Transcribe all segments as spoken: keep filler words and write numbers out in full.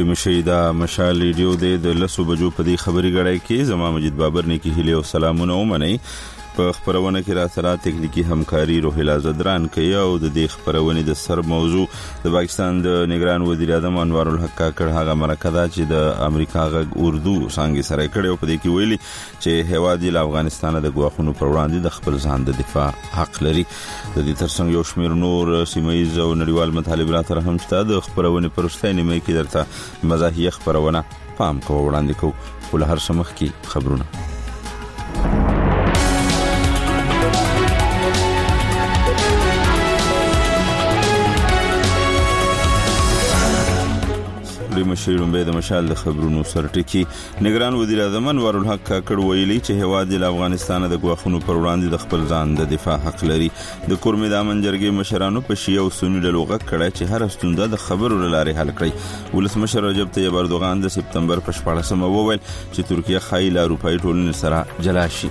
ستړي مشي دا مشال ریډیو د لسو بجو په دې خبري غړای کې زما مجید بابر نه کې هلي او سلامونه ومني په خبرونه کې را سره تکنیکی همکاري روحیلا زدران کوي او د دې خبرونه د سر موضوع د پاکستان د نگران وزیر اعظم انوار الحق کاکړ هغه مرکه چې د امریکا غ اردو څنګه سره کړي په دې کې ویلي چې هواد د افغانستان د غواخونو پر وړاندې د خپل ځان د دفاع حق لري د دې ترڅنګ یو شمېر نور سیمایي او نړیوال مطالب را تر هم شته د خبرونه پرسته نیمه کې درته مزاحیه خبرونه پام کو وړاندې کو ول هر سمخ کې خبرونه مشیرون به د مشال د خبرونو سرټکی نگران وزیر اعظم انوار الحق کاکړ ویلي چې هواد د افغانستان د غواخونو پر وړاندې د خپل ځان د دفاع حق لري د کورمې د امن جرګې مشرانو په شیعه او سنی ډلو غږ کړی چې هر ستونزه د خبرو لارې حل کړي ولسمشر رجب طیب اردوغان د سپتمبر په شپاړسمه وویل چې ترکیه خایل اروپایي ټولنې سره جلا شي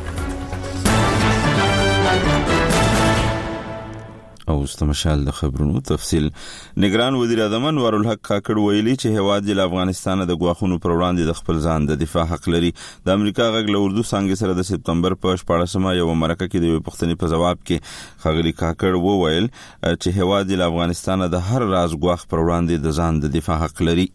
او استمشال د خبرونو تفصیل نگران وزیر اعظم انوار الحق کاکړ ویلي چې هواد د افغانستان د غواخونو پر وړاندې د خپل ځان د دفاع حق لري د امریکا غږ له اردو څنګه سره د سپتمبر په شپاړسمه یو مرکه کې د پښتني په جواب کې خغلی کاکړ وویل چې هواد د افغانستان د هر راز غواخ پر وړاندې د ځان د دفاع حق لري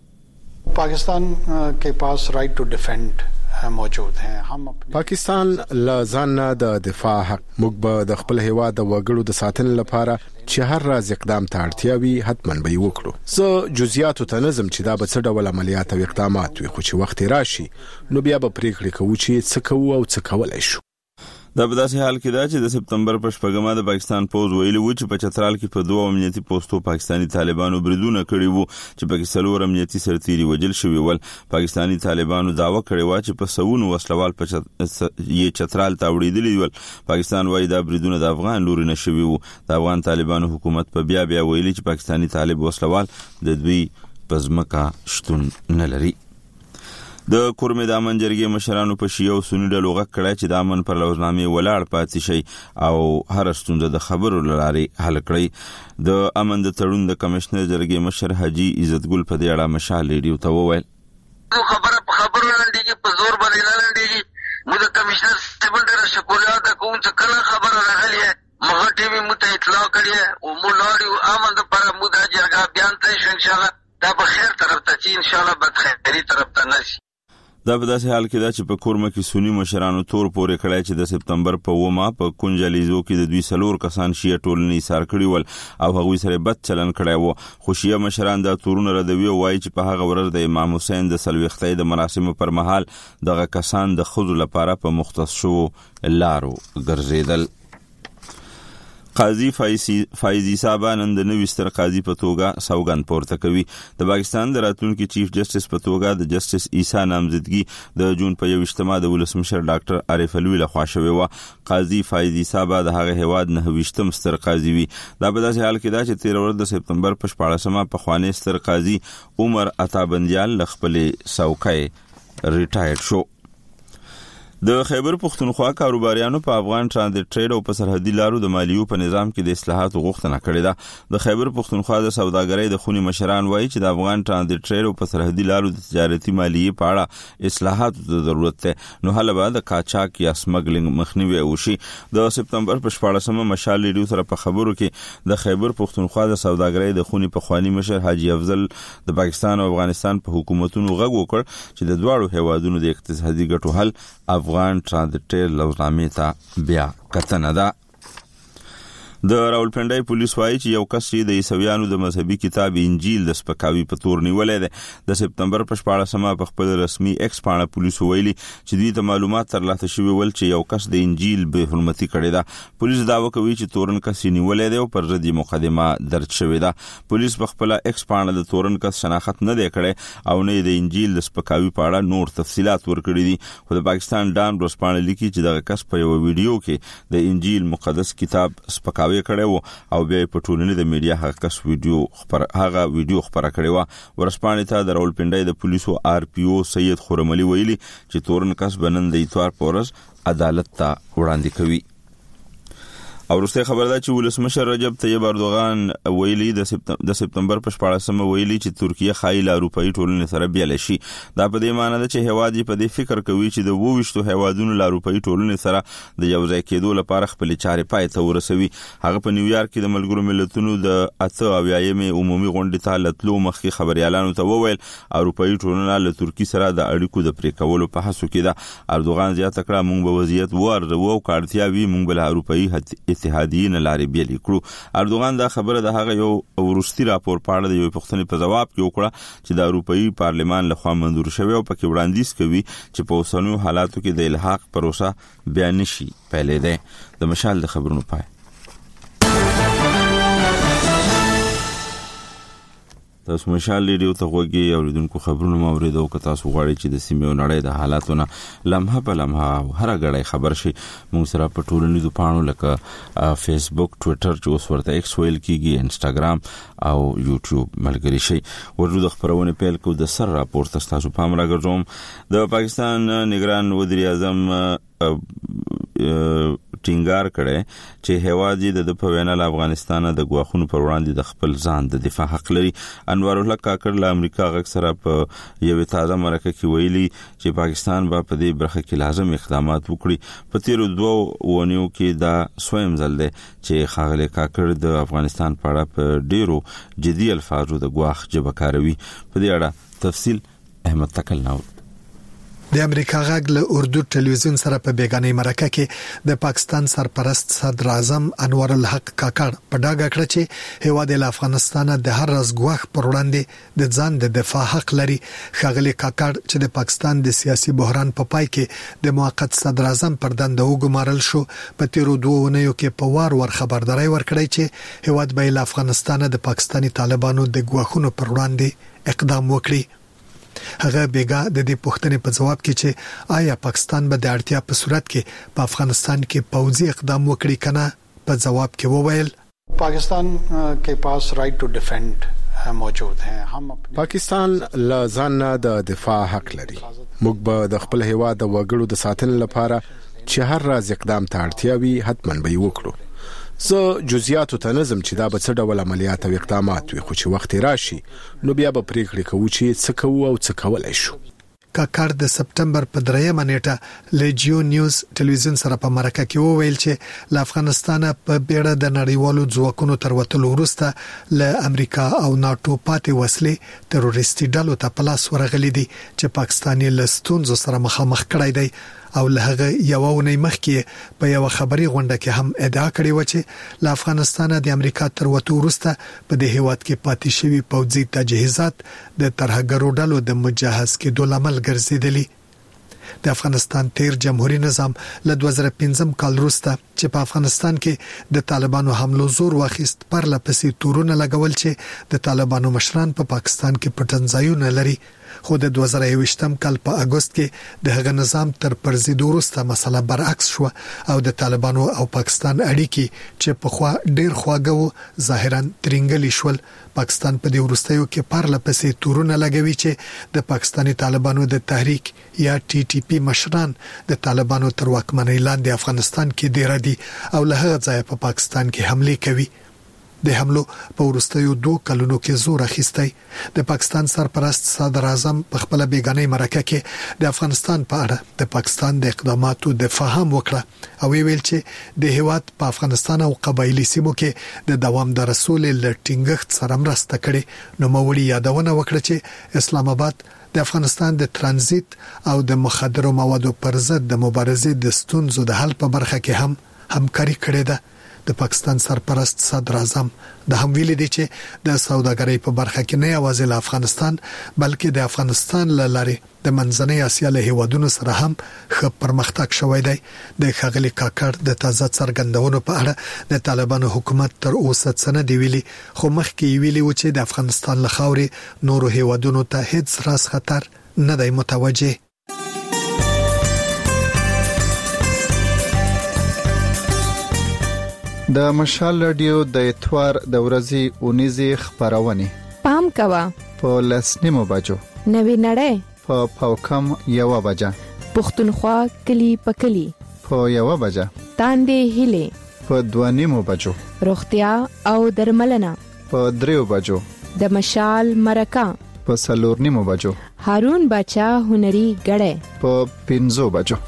पाकिस्तान के पास right to defend موجود हैं हम पाकिस्तान لا ځان د دفاع حق موږ به د خپل هیواد د وګړو د ساتنې لپاره چې هر راز اقدام ته اړتیا وي حتماً به وکړو زه جزئیات ته نظم چې دا به څه ډول عملیات او اقدامات وي خو چې وخت راشي نو بیا به پریکړه کوو چې څه کوو او څه کولای شو دا په داسې حال کې دا چې د سپتمبر په شپږمه د پاکستان پوز ویلي و چې په چترال کې په دوه امنیتي پوسټو پاکستاني طالبانو بریدونه کړي وو چې په څلور امنیتي سرتیري وجل شوی ول پاکستاني طالبانو داوا کړی و چې په سونو وسلوال په یې چترال ته وړېدلی ول پاکستان وايي دا بریدونه د افغان لوري نشوي وو د افغان طالبانو حکومت په بیا بیا ویلي چې پاکستاني طالب وسلوال د دوی پزمکا شتون نه لري د کورمې د امن جرګې مشرانو په شیعه او سنی ډلو غږ کړی چې د امن پر لوزنامې ولاړ پاتې شي او هر ستونزه د خبرو لارې حل کړي د امن د تړون د کمشنر جرګې مشر حاجی عزت ګل په دې اړه مشال ریډیو ته وویل خبره په خبرو لنډیږي په زور باندې نه لنډیږي موږ د کمشنر صاحب ډېر شکایت کوو چې کله خبره راغلی مغه ټي وي مت اطلاع کړی او موږ لاړو امن د پر موږ د جرګه بیان ته ان شاء الله دا په خیر طرف ته چې ان شاء الله بد خیری طرف ته نشي دا په داسې حال کې دا چې په کورمه کې سنی مشرانو تور پورې کړای چې د سپتمبر په ومه په کنجالیزو کې د دوی سلور کسان شیعه ټولنې سار کړی ول او هغوی سره بد چلن کړی وو خو شیعه مشران دا تورونه ردوي او وایي چې په هغه ورځ د امام حسین د سلوختۍ د مراسمو پر مهال دغه کسان د خود لپاره په مختص شو لارو ګرځیدل قاضي فایزي صاحب نن د نوې ستر قاضي په توګه سوګند پورته کوي د پاکستان د راتلونکي چیف جسټس په توګه د جسټس عیسی نامزدګي د جون په یوشتمه د ولسمشر ډاکټر عارف علوي لخوا شوی و قاضي فایزي صاحب د هغه هواد نه وشتم ستر قاضي وي دا په داسې حال کې دا چې تیر ورځ د سپتمبر په شپاړسمه په خواني ستر قاضي عمر عطا بندیال خپل څوکۍ ریټایر شو د خیبر پښتونخوا کاروباریانو په افغان ترانزیت ټریډ او په سرحدي لارو د مالیو په نظام کې د اصلاحاتو غوښتنه کړې ده د خیبر پښتونخوا د سوداګرۍ د خونی مشران وایي چې د افغان ترانزیت ټریډ او په سرحدي لارو د تجارتي مالیې په اړه اصلاحاتو ته ضرورت ده نو هله به د قاچاق یا سمګلینګ مخنیوي وشي د سپتمبر په شپاړسمه مشال ریډیو سره په خبرو کې د خیبر پښتونخوا د سوداګرۍ د خونی په خواني مشر حاجی افضل د پاکستان او افغانستان په حکومتونو غږ وکړ چې د دواړو هیوادونو د اقتصادي ګټو حل افغان ترانزیت ټریډ لوزنامې ته بیا کتنه ده د راولپنډای پولیس وايي چې یو کس چې د عیسویانو د مذهبي کتاب انجیل د سپکاوي په تور نیولې ده د سپتمبر په شپاړسمه په خپل رسمي ایکس باندې پولیس ویلي چې دوی ته معلومات ترلاسه شوي ول چې یو کس د انجیل به حرمتي کړی ده پولیس داوا کوي چې تورن کس نیولې ده او پر ضد مقدمه درج شوې ده پولیس په خپل ایکس باندې د تورن کس شناخت نه دی کړی او نه د انجیل د سپکاوي په اړه نور تفصيلات ورکړي دي خو د پاکستان ډان ورسپانه لیکي چې دغه کس په یو ویډیو کې د انجیل مقدس کتاب سپکاوي کړو او بیا په ټولنې د میډیا هغه کس ویډیو خبر هغه ویډیو خبره کړې و ورسپانې ته د راولپنډای د پولیسو آر پی او سید خورملی ویلي چې تورن کس بنن د اتوار پورز عدالت ته وړاندې کوي او وروسته خبر ده چې ولسمشر رجب طیب اردوغان ویلي د سپتمبر په شپاړسمه ویلي چې ترکیه خایله اروپאי ټولنې سره بیل شي. دا په دې معنی ده چې هیواد په دې فکر کوي چې د وويشتو هیوادونو له اروپאי ټولنې سره د یو ځای کېدو لپاره خپل چارې پای ته ورسوي. هغه په نیویارک کې د ملګرو ملتونو د اته اویایمې عمومي غونډې ته لتلو مخکې خبريالانو ته وویل اروپאי ټولنه له ترکیه سره د اړیکو د پرې کولو په هڅو کې ده. اردوغان زیاته کړه موږ به وضعیت ورو او کارتیا وی موږ بل اروپאי اتحادیې نه لارې بیل کړو. اردوغان دا خبره د هغه یو ورستي راپور پاړه د یو پښتني په جواب کې وکړه چې د اروپאי پارلمان لخوا منظور شوی او پکې وړاندیز کوي چې په اوسنیو حالاتو کې د الحاق پروسه بیان نشي پیلې ده. د مشال د خبرونو پای تاسو مشال ریډیو ته غوږی اوریدونکو خبرونه موریدو که تاسو غواړئ چې د سیمې او نړۍ د حالاتونو لمحه په لمحه هر غړی خبر شي موږ سره په ټولنیزو پاڼو لکه فیسبوک ټوئیټر چې اوس ورته ایکس ویل کیږي انستګرام او یوټیوب ملګری شي. ورته د خبرونه پیل کو د سر راپور تاسو پام راګرځوم. د پاکستان نگران وزیر اعظم ټینګار کړي چې هیواد د په وینا له افغانستان د غواخونو پر وړاندې د خپل ځان د دفاع حق لري. انوار الله کاکړ له امریکا غږ سره په یو تازه مرکه کې ویلي چې پاکستان به په دې برخه کې لازم اقدامات وکړي. په تیرو دوه ونیو کې دا سویم ځل دی چې خاغله کاکړ د افغانستان په اړه په ډیرو جدي الفاظو د غواخ جبه کاروي. په دې اړه تفصیل احمد تکل نو د امریکا غږ له اردو ټلویزیون سره په بیگانې مرکه کې د پاکستان سرپرست صدر اعظم انور الحق کاکړ په ډاګه کړ چې هیواد له افغانستان د هر راز غواخ پر وړاندې د ځان د دفاع حق لري. خغلی کاکړ چې د پاکستان د سیاسي بحران په پا پای کې د موقت صدر اعظم پر دنده وګمارل شو په تیرو دوه ونیو کې په وار ور خبرداري ورکړی چې هیواد به له افغانستان د پاکستاني طالبانو د غواخونو پر وړاندې اقدام وکړي. هغه بیګا د دې پوښتنې په جواب کې چې آیا پاکستان به د اړتیا په صورت کې په افغانستان کې پوځي اقدام وکړي کنه په جواب کې وویل پاکستان کے پاس رائٹ ٹو ڈیفینڈ موجود ہیں. هم پاکستان له ځان د دفاع حق لري. موږ به د خپل هیواد د وګړو د ساتنې لپاره چې هر راز اقدام ته اړتیا وي حتماً به وکړو. زه جزئیاتو ته نظم چې دا به څه ډول عملیات او اقدامات وي خو چې وخت راشي نو بیا به پریکړه کوو چې څه کوو او څه کولای شو. کاکړ د سپتمبر په دریمه نیټه له جیو نیوز ټلویزیون سره په مرکه کې وویل چې له افغانستان په بیړه د نړیوالو ځواکونو تر وتلو وروسته له امریکا او ناتو پاتې وسلې تروریستي ډلو ته پلاس ورغلي دي چې پاکستاني لستونزو سره مخامخ کړای دی. او له هغه یو ونی مخکې په یو خبري غونډه کې هم ادعا کړې و چې له افغانستان د امریکا تر وته وروسته په دې هیواد کې پاتې شوی پوځي تجهیزات د ترهګرو ډلو د مجهز کېدو لامل ګرځیدلی. د افغانستان تیر جمهوریت نظام له دوه زره پنځم کال وروسته چې په افغانستان کې د طالبانو حملو زور واخیست پر لپسې تورونه لګول چې د طالبانو مشران په پا پاکستان کې پټنځایونه لري. خو د دوه زره یوویشتم کال په اگست کې د هغه نظام تر پرزیدو وروسته مسله برعکس شو او د طالبانو او پاکستان اړیکې چې په خوا ډیر خواږه وو ظاهرا ترنګلی شول. پاکستان په دې وروستیو کې پرله پسې تورونه لګوي چې د پاکستاني طالبانو د تحریک یا ټي ټي پی مشران د طالبانو تر واکمنۍ لاندې افغانستان کې ډیر دي او له هغه ځایه په پاکستان کې حمله کوي. د حملو په وروستیو دوه کلونو کې زور اخیستی. د پاکستان سرپرست صدر اعظم په خپل بیگانې مرکه کې د افغانستان په اړه د پاکستان د اقداماتو دفاع هم وکړه او ویل چې د هیواد په افغانستان او قبایلی سیمو کې د دوامدار رسول لټینګښت سره مرسته کړي. نو موړي یادونه وکړه چې اسلام آباد د افغانستان د ترانزیت او د مخدرو موادو پر ضد د مبارزې د ستونزو د حل په برخه کې هم همکاري کړې ده. د پاکستان سرپرست صدر اعظم د هم ویلي دی چې د سوداګرۍ په برخه کې نه یوازې له افغانستان بلکې د افغانستان لارې د منځنۍ اسیا له هیوادونو سره هم ښه پرمختګ شوی دی. د خغلی کاکړ د تازه څرګندونو په اړه د طالبانو حکومت تر اوسه څه نه دی ویلي خو مخکې ویلي و چې د افغانستان له خاورې نورو هیوادونو ته هیڅ راز خطر نه دی متوجه. د مشال رادیو د اتوار د ورځې اونیزي خبرونه پام کوا په لسنیمو بجو نوی نړۍ په پاوکم یو بجه پښتونخوا کلی پکلی په یو بجه تاندې هله په دوه نیمو بجو، روغتیا او درملنه په دریو بجو، د مشال مرکه په څلور نیمو بجو، هارون بچا هنري غړې په پنځو بجو.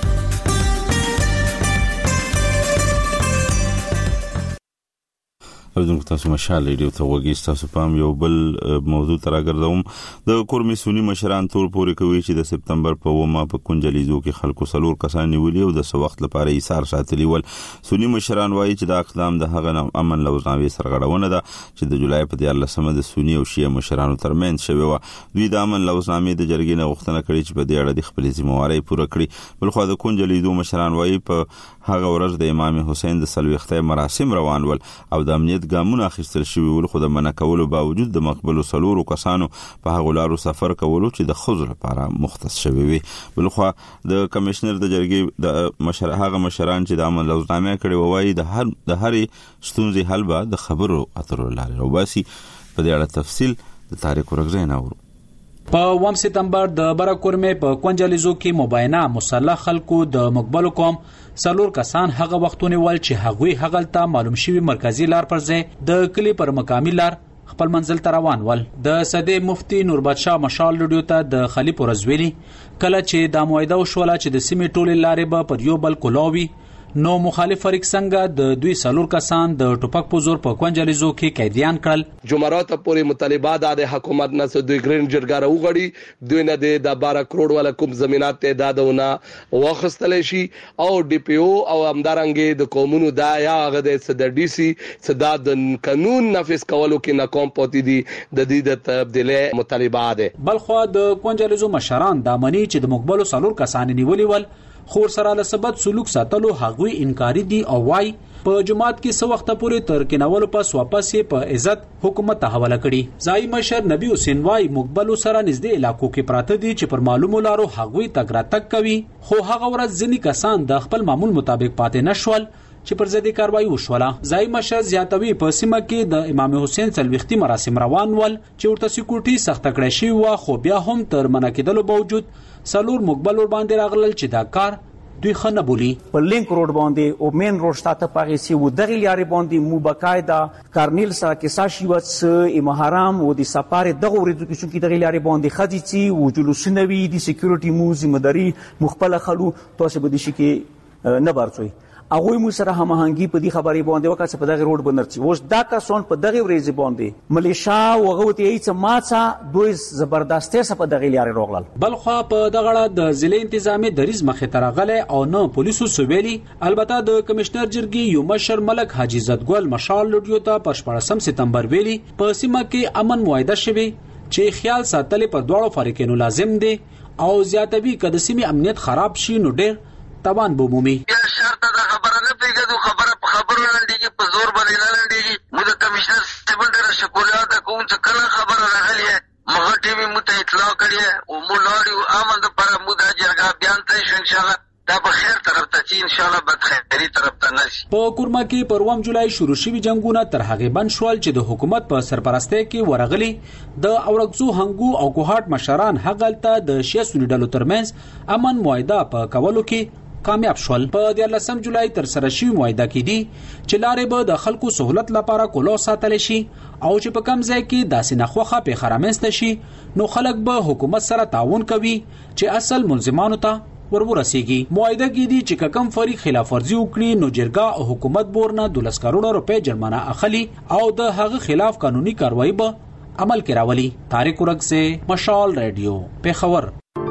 اوردونکو تاسو مشال ریډیو ته وګورئ. تاسو پام یو بل موضوع تر راګرځوم. د کورمي سونی مشران تور پورې کوي چې د سپتمبر په ومه په کنجلیزو کې خلکو سلور کسان نیولي او د سوخت لپاره ایثار ساتلی ول. سونی مشران وایي چې دا اقدام د هغه امن لوزناوي سرغړونه ده چې د جولای په دیارلسمه د سونی او شیعه مشرانو ترمنځ شوی و. دوی د امن لوزناوي د جرګې نه غوښتنه کړې چې په دې اړه د خپل ذمہواری پوره کړي. بلخو د کنجلیزو مشران وایي په هغه ورځ د امام حسین د سلوخته مراسم روان ول او د امنیت ګامونه اخیستل شوی ول، خو د منع کولو باوجود د مقبلو سلورو کسانو په هغه لارو سفر کولو چې د خزر لپاره مختص شوی وي. بلخو د کمشنر د جرګې د مشر هغه مشران چې د امن لوزنامه کړي وایي د هر د هرې ستونزې حل به د خبرو اترو لارې او باسي. په دې اړه تفصیل د تاریخ ورغځي نه ورو. په اووم سپتمبر د برکورمه په کنجلیزو کې مباینه مسلح خلکو د مقبل قوم سلور کسان هغه وختونه ول چې هغوی هغلته معلوم شوی مرکزی لار پر ځای د کلی پر مقامی لار خپل منزل ته روان ول. د صدې مفتی نور بادشاه مشال ریډیو ته د خلیف ورزویلی کله چې د موعده وشوله چې د سیمې ټولې لارې به پر یو بل کولاوي، نو مخالف فریق څنګه د دوی سلور کسان د ټوپک په زور په کنجلیزو کې قیدیان کړل. جمعرات پورې مطالبات د حکومت نه سو دوی ګرین جرګاره وغړي، دوی نه د بارہ کروڑ والا کوم زمينات تعدادونه واخستل شي او ډي پی او او امدارنګ د قومونو دا یا غد د ډي سي صدا د قانون نافذ کولو کې ناکام پاتې دي. د دې د تبدیلی مطالبات بلخو د کنجلیزو مشران د منی چې د مقبلو سلور کسان نیولي ول، خور سره له سبد سلوک ساتلو هغوی انکاری دي او وای په جماعت کې سو وخت پورې تر کېنولو پس واپس په عزت حکومت ته حواله کړي. ځای مشر نبی حسین وای مقبلو سره نږدې علاقو کې پراته دي چې پر معلومو لارو هغوی تګ راتګ کوي، خو هغه ورځ ځینې کسان د خپل معمول مطابق پاتې نشول چې پر ضد کاروایی وشوله. ځای مشر زیاتوي په سیمه کې د امام حسین سلوختی مراسم روان ول چې ورته سکیورټي سخت کړی شي و، خو بیا هم تر منع کېدلو باوجود سلور مقبل ور باندې راغلل چې دا کار دوی خنه بولی. په لینک روډ باندې او مین روډ شاته پاغي سی و دغه لارې باندې مو بقاعده کارنیل سره کې ساشي وڅ امهرام و دي سفر دغه ورته کې چې دغه لارې باندې خدي چی و جلوسونه وی دي سکیورټي مو ذمہداري مخبل خلو تاسو به دي شي کې نه برڅوي. هغه مو سره هماهنګي په دې خبرې باندې وکړه په دغه روډ باندې چې اوس دا کسان په دغه ورځ باندې ملیشا وغوتی ایڅ ماڅه دوی زبردسته سره په دغه لارې روغلل. بلخو په دغه د ضلع انتظامی دریز مخې ترغله او نه پولیسو سویلی. البته د کمشنر جرګي یو مشر ملک حاجی زدګل مشال لډیو ته په شپږم سپتمبر ویلي په سیمه کې امن معاهده شوه چې خیال ساتل په دوړو فریقونو لازم دي او زیاتوي کده سیمه امنیت خراب شي نو ډېر تاوان بومومي. شرط دا خبره نه پیګدو خبره په خبرو لنډيږي په زور باندې نه لنډيږي. مو د کمشنر سټیبل ډېر شکریات کوم چې کله خبره راغلی مغه ټي وي مو ته اطلاع کړی او مو لاړو امن د پر مو د جرګه بیان ته ان شاء الله دا په خیر طرف ته چې ان شاء الله بد خیری طرف ته نشي. په کورما کې پر اووم جولای شروع شوي جنگونه تر هغه بند شول چې د حکومت په سرپرستی کې ورغلي د اورګزو هنګو او کوهات مشران هغلته د شیا سونی ډلو ترمنځ امن معاهده په کولو کې کامیاب شول. په دیارلسم جولای تر سره شوی معاهده کې دي چې لارې به د خلکو سہولت لپاره کولو ساتل شي او چې په کم ځای کې داسې نخوخه په خرامنست شي نو خلک به حکومت سره تعاون کوي چې اصل ملزمانو ته ورورسیږي. معاهده کې دي چې کم فریق خلاف ورزي وکړي نو جرګه او حکومت بورنه دولس کروڑ روپے جرمانه اخلي او د هغه خلاف قانوني کاروایی به عمل کې راولي. طارق ورک سے مشال ریډیو پیښور.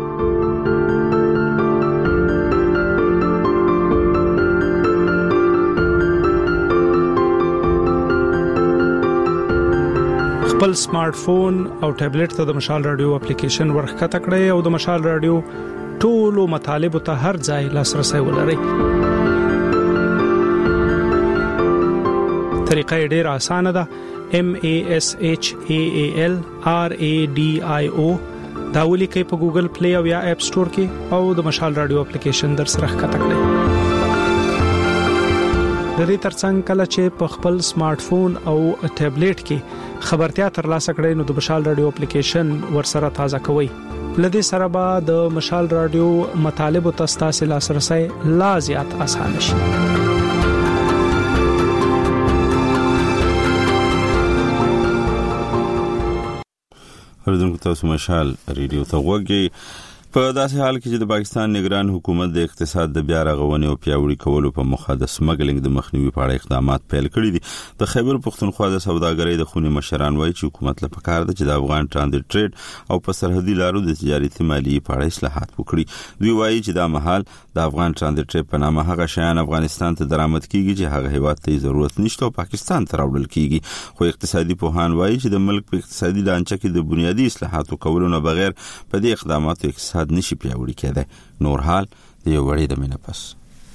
خپل سمارټ فون او ټابلیټ ته د مشال رادیو اپلیکیشن ورخته کړئ او د مشال رادیو ټولو مطالب ته هر ځای لاسرسي ولرئ. طریقه ډېر اسانه ده. M A S H A A L R A D I O دا ولیکئ په ګوګل پلی او یا اپ سٹور کې او د مشال رادیو اپلیکیشن در سره ښکته کړئ. د دې ترڅنګ کله چې په خپل سمارټ فون او ټابلیټ کې خبرتیا ترلاسه کړئ نو د مشال رادیو اپلیکیشن ورسره تازه کوئ. لدې سره به د مشال رادیو مطالب او تاسو لاسرسي لا زیات اسانه شي. اوریدونکو تاسو مشال ریډیو ته وګورئ. په داسې حال کې چې د پاکستان نگران حکومت د اقتصاد د بیا رغونې او پیاوړي کولو په موخه د سمګلینګ د مخنیوي په اړه اقدامات پیل کړي دي. د خیبر پښتونخوا د سوداګرۍ د خونې مشران وایي چې حکومت له پکار ده چې د افغان ترانزیت ټریډ او په سرحدي لارو د تجارتي مالیې په اړه اصلاحات وکړي. دوی وایي چې دا مهال د افغان ترانزیت ټریډ په نامه هغه شیان افغانستان ته درآمد کیږي چې هغه هیواد ته ضرورت نشته او پاکستان ته راوړل کیږي. خو اقتصادي پوهان وایي چې د ملک په اقتصادي ډانچه کې د بنیادی اصلاحاتو کولو نه بغیر په دې اقداماتو اقتصاد نشي پیاوړی کېدای. نور حال د یو غړي د مینه پس.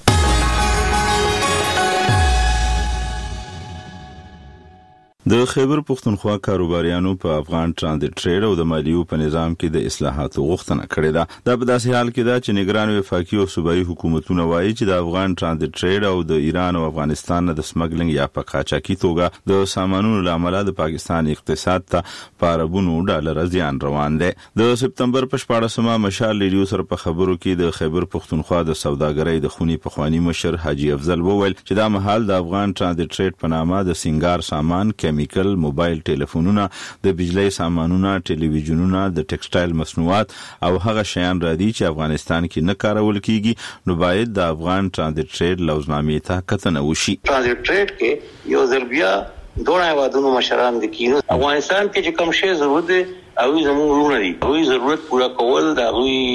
د خیبر پښتونخوا کاروباریانو په افغان ترانزیت ټریډ او د مالیو په نظام کې د اصلاحاتو غوښتنه کړې ده. دا په داسې حال کې ده چې نگران وفاقي او صوبایي حکومتونه وایي چې د افغان ترانزیت ټریډ او د ایران او افغانستان د سمګلینګ یا په قاچاقي توګه د سامانونو لامل د پاکستان اقتصاد ته په اربونو ډالر زیان روان دی. د سپتمبر په شپاړسمه مشال ریډیو سره په خبرو کې د خیبر پښتونخوا د سوداګرۍ د خونی پخوانی مشر حاجی افضل وویل چې دا مهال د افغان ترانزیت ټریډ په نامه د سنگار سامان، کیمیکل، موبایل ټلیفونونه، د بجلی سامانونه، ټلویزیونونه، د ټیکسټایل مصنوعات او هغه شیان را دي چې افغانستان کې نه کارول کیږي، نو باید د افغان ترانزیت ټریډ لوزنامې ته کتنه وشي. ترانزیت ټریډ کې یو ضربیا دوه هیوادونو مشران دي کینو افغانستان کې چې کوم شی ضرورت دی او زموږ ورونه دي او ضرورت پورا کول دا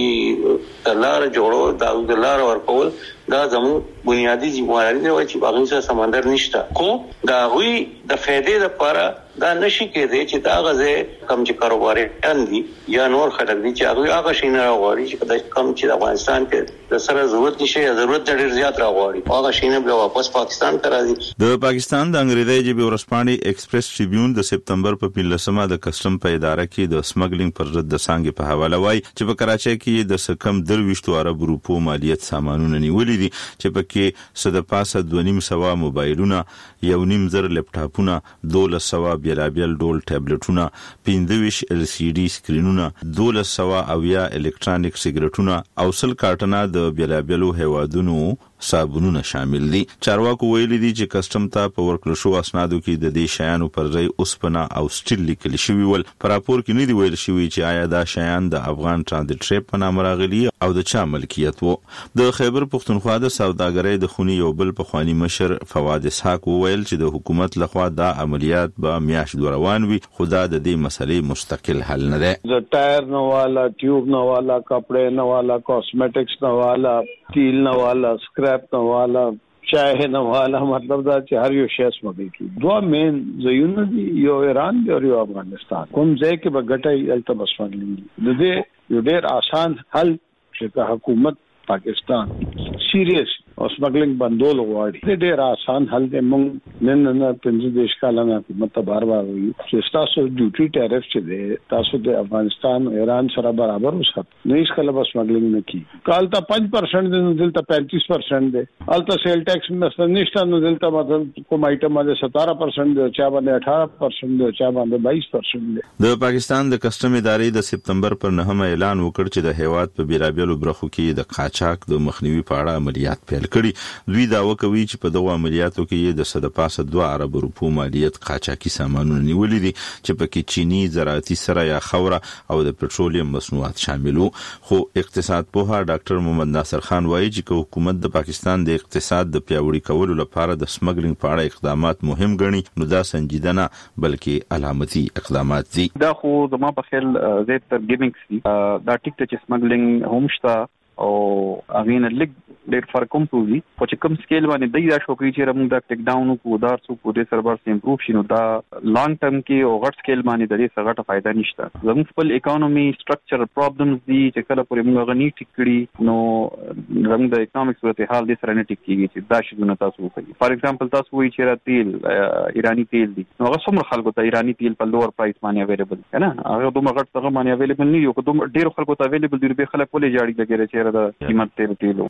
وی تلار جوړو دا د لار ورکول دا زموږ بنیادی ځمواري دی چې باغې سمندر نشته. خو دا وی د فائدې لپاره دا نشي کېدی چې دا غزه کم چې کاروباري دي یا نور خلک دي چې هغه هغه شي نه راغوري چې کله کم چې افغانستان کې د سره ضرورت نشي یا ضرورت ډېر زیات راغوري هغه شي نه بیا واپس پاکستان ته راځي. د پاکستان د انګریزي ژبې ورځپاڼې ایکسپریس ټریبیون د سپتمبر په پنځلسمه د کسټم په اداره کې د سمګلینګ پر ضد د څنګه په حواله وای چې په کراچۍ کې د سکم درويشتو عرب روپو مالیت سامانونه نیولې دي چې پکې صد پاسه دوه نیم سوا موبایلونه، یو نیم زر لپټاپونه، دولس سوا بیلابیل ډول ټابلیټونه، پنځه ویشت ال سی ډي سکرینونه، دولس سوا اویا الکترونیک سیګریټونه او سل کارټونه د بیلابیلو هیوادونو صابونونه شامل دي. چارواکو ویلي دي چې کسټم ته په ورکړل شو اسنادو کې د دې شیانو پر ځای اوسپنه او سټیل لیکل شوی ول. پر راپور کې نه دی ویل شوی چې آیا دا شیان د افغان ترانزیت ټریډ په نامه راغلي او د چا ملکیت وو. د خیبر پښتونخوا د سوداګرۍ د خونی یو بل پخوانی مشر فواد اسحاق وویل چې د حکومت لخوا دا عملیات به میاش روان وي، خدا د دې مسلې مستقل حل نه ده. د ټایر نه والا، ټیوب نه والا، کپڑے نه والا، کاسمیټکس نه والا، تیل نه والا، سکرپ نه والا، چای نه والا، مطلب دا چې هر یو شی سمګل کی. دوه مین زیونه دي، یو ایران دی او یو افغانستان. کوم ځای کې به ګټي التمس وکړي. د دې یو ډېر آسان حل چې حکومت پاکستان سیریس او سمګلینګ بندول غواړي. د ډېر آسان حل دی. موږ نن نه پنځه دیش کالانه حکومت بار بار وایي چې تاسو ډیوټي ټیرف چې دی تاسو د افغانستان او ایران سره برابر وسات نه هیڅ کله به سمګلینګ نه کی. کال ته پنځه پرسنټ دی، دلته پینتیس پرسنټ دی. الته سیل ټیکس مثلا نشته، نو دلته مطلب کوم آیټم باندې ستاره پرسنټ دی، چا باندې اٹھارہ پرسنټ دی، چا باندې بائیس پرسنټ دی. د پاکستان د کسٹم ادارې د سپتمبر پر نهمه اعلان وکړ چې د هیواد په بیلابیلو برخو کې د قاچاق د مخنیوي په اړه عملیات پیل کړي. دوی داوا کوي چې په دغه عملیاتو کې د صد پاسه دوه عرب روپو مالیت قاچاقي سامانونه نیولې دي چې پکې چینی، زراعتي سره یا خوره او د پټرولیم مصنوعات شامل وو. خو اقتصاد پوها ډاکټر محمد ناصر خان وایي چې حکومت د پاکستان د اقتصاد د پیاوړي کولو لپاره د سمګلینګ په اړه اقدامات مهم ګڼي، نو دا سنجیده نه بلکې علامتي اقدامات دي. دا خو زما په خیال زه تر ګیمینګ سي دا ټیک ته چې سمګلینګ هم شته او اغین لیک ډېر فرق هم کوي. خو چې کوم سکیل باندې دی دا شو کوي چې موږ د ټیک ډاون کو دار سو کو د سربر سم امپروف شینو دا لانګ ټرم کې او غټ سکیل باندې د دې سغټه فائدہ نشته. زموږ خپل اکانومي سټرکچر پرابلمز دي چې کله پورې موږ غني ټیک کړي نو زموږ د اکانومیک صورتحال د سره نه ټیک کیږي چې دا شونه تاسو کوي. فار ایگزامپل تاسو وایي چې را تیل ایرانی تیل دي، نو هغه څومره خلکو ته ایرانی تیل په لوور پرایس باندې اویلیبل کنه، هغه دومره غټ څنګه باندې اویلیبل نه یو، کوم ډیر خلکو ته اویلیبل دي به خلک ولې جاړي لګي چې را د قیمت تیل تیلو. په دوه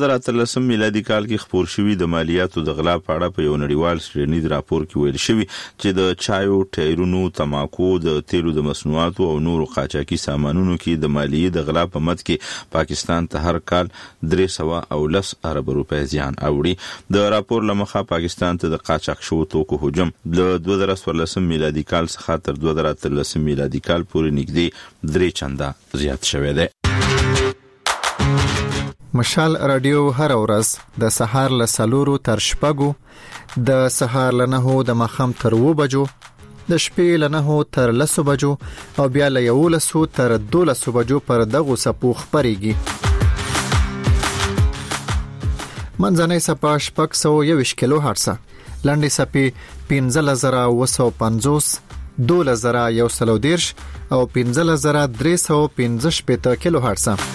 زره اتلسم میلادي کال کې خپور شوی د مالیاتو د غلا په اړه په یو نړیوال شرینید راپور کې ویل شوی چې د چایو، ټایرونو، تماکو، د تیلو د مصنوعاتو او نورو قاچاقي سامانونو کې د مالیې د غلا په مد کې پاکستان ته هر کال درې سوه او لس ارب روپۍ زیان اوړي. د راپور لمخه پاکستان ته د قاچاق شوو توکو حجم د دوه زره څوارلسم میلادي کال څخه تر دوه زره اتلسم میلادي کال پورې نږدې درې چنده زیات شوی دی. مشال رادیو هر ورځ د سهار له سلورو تر شپږو، د سهار له نهو د ماښام تر اووه بجو، د شپې له نهو تر لسو بجو او بیا له یولسو تر دولسو بجو پر دغو څپو خپرېږي. منځنۍ څپه شپږ سوه یوویشت کیلو هرټزه، لنډې څپې پنځلس زره اووه سوه پنځوس، دولس زره یو سل او دېرش او پنځلس زره درې سوه پنځه شپېته کیلو هرټزه.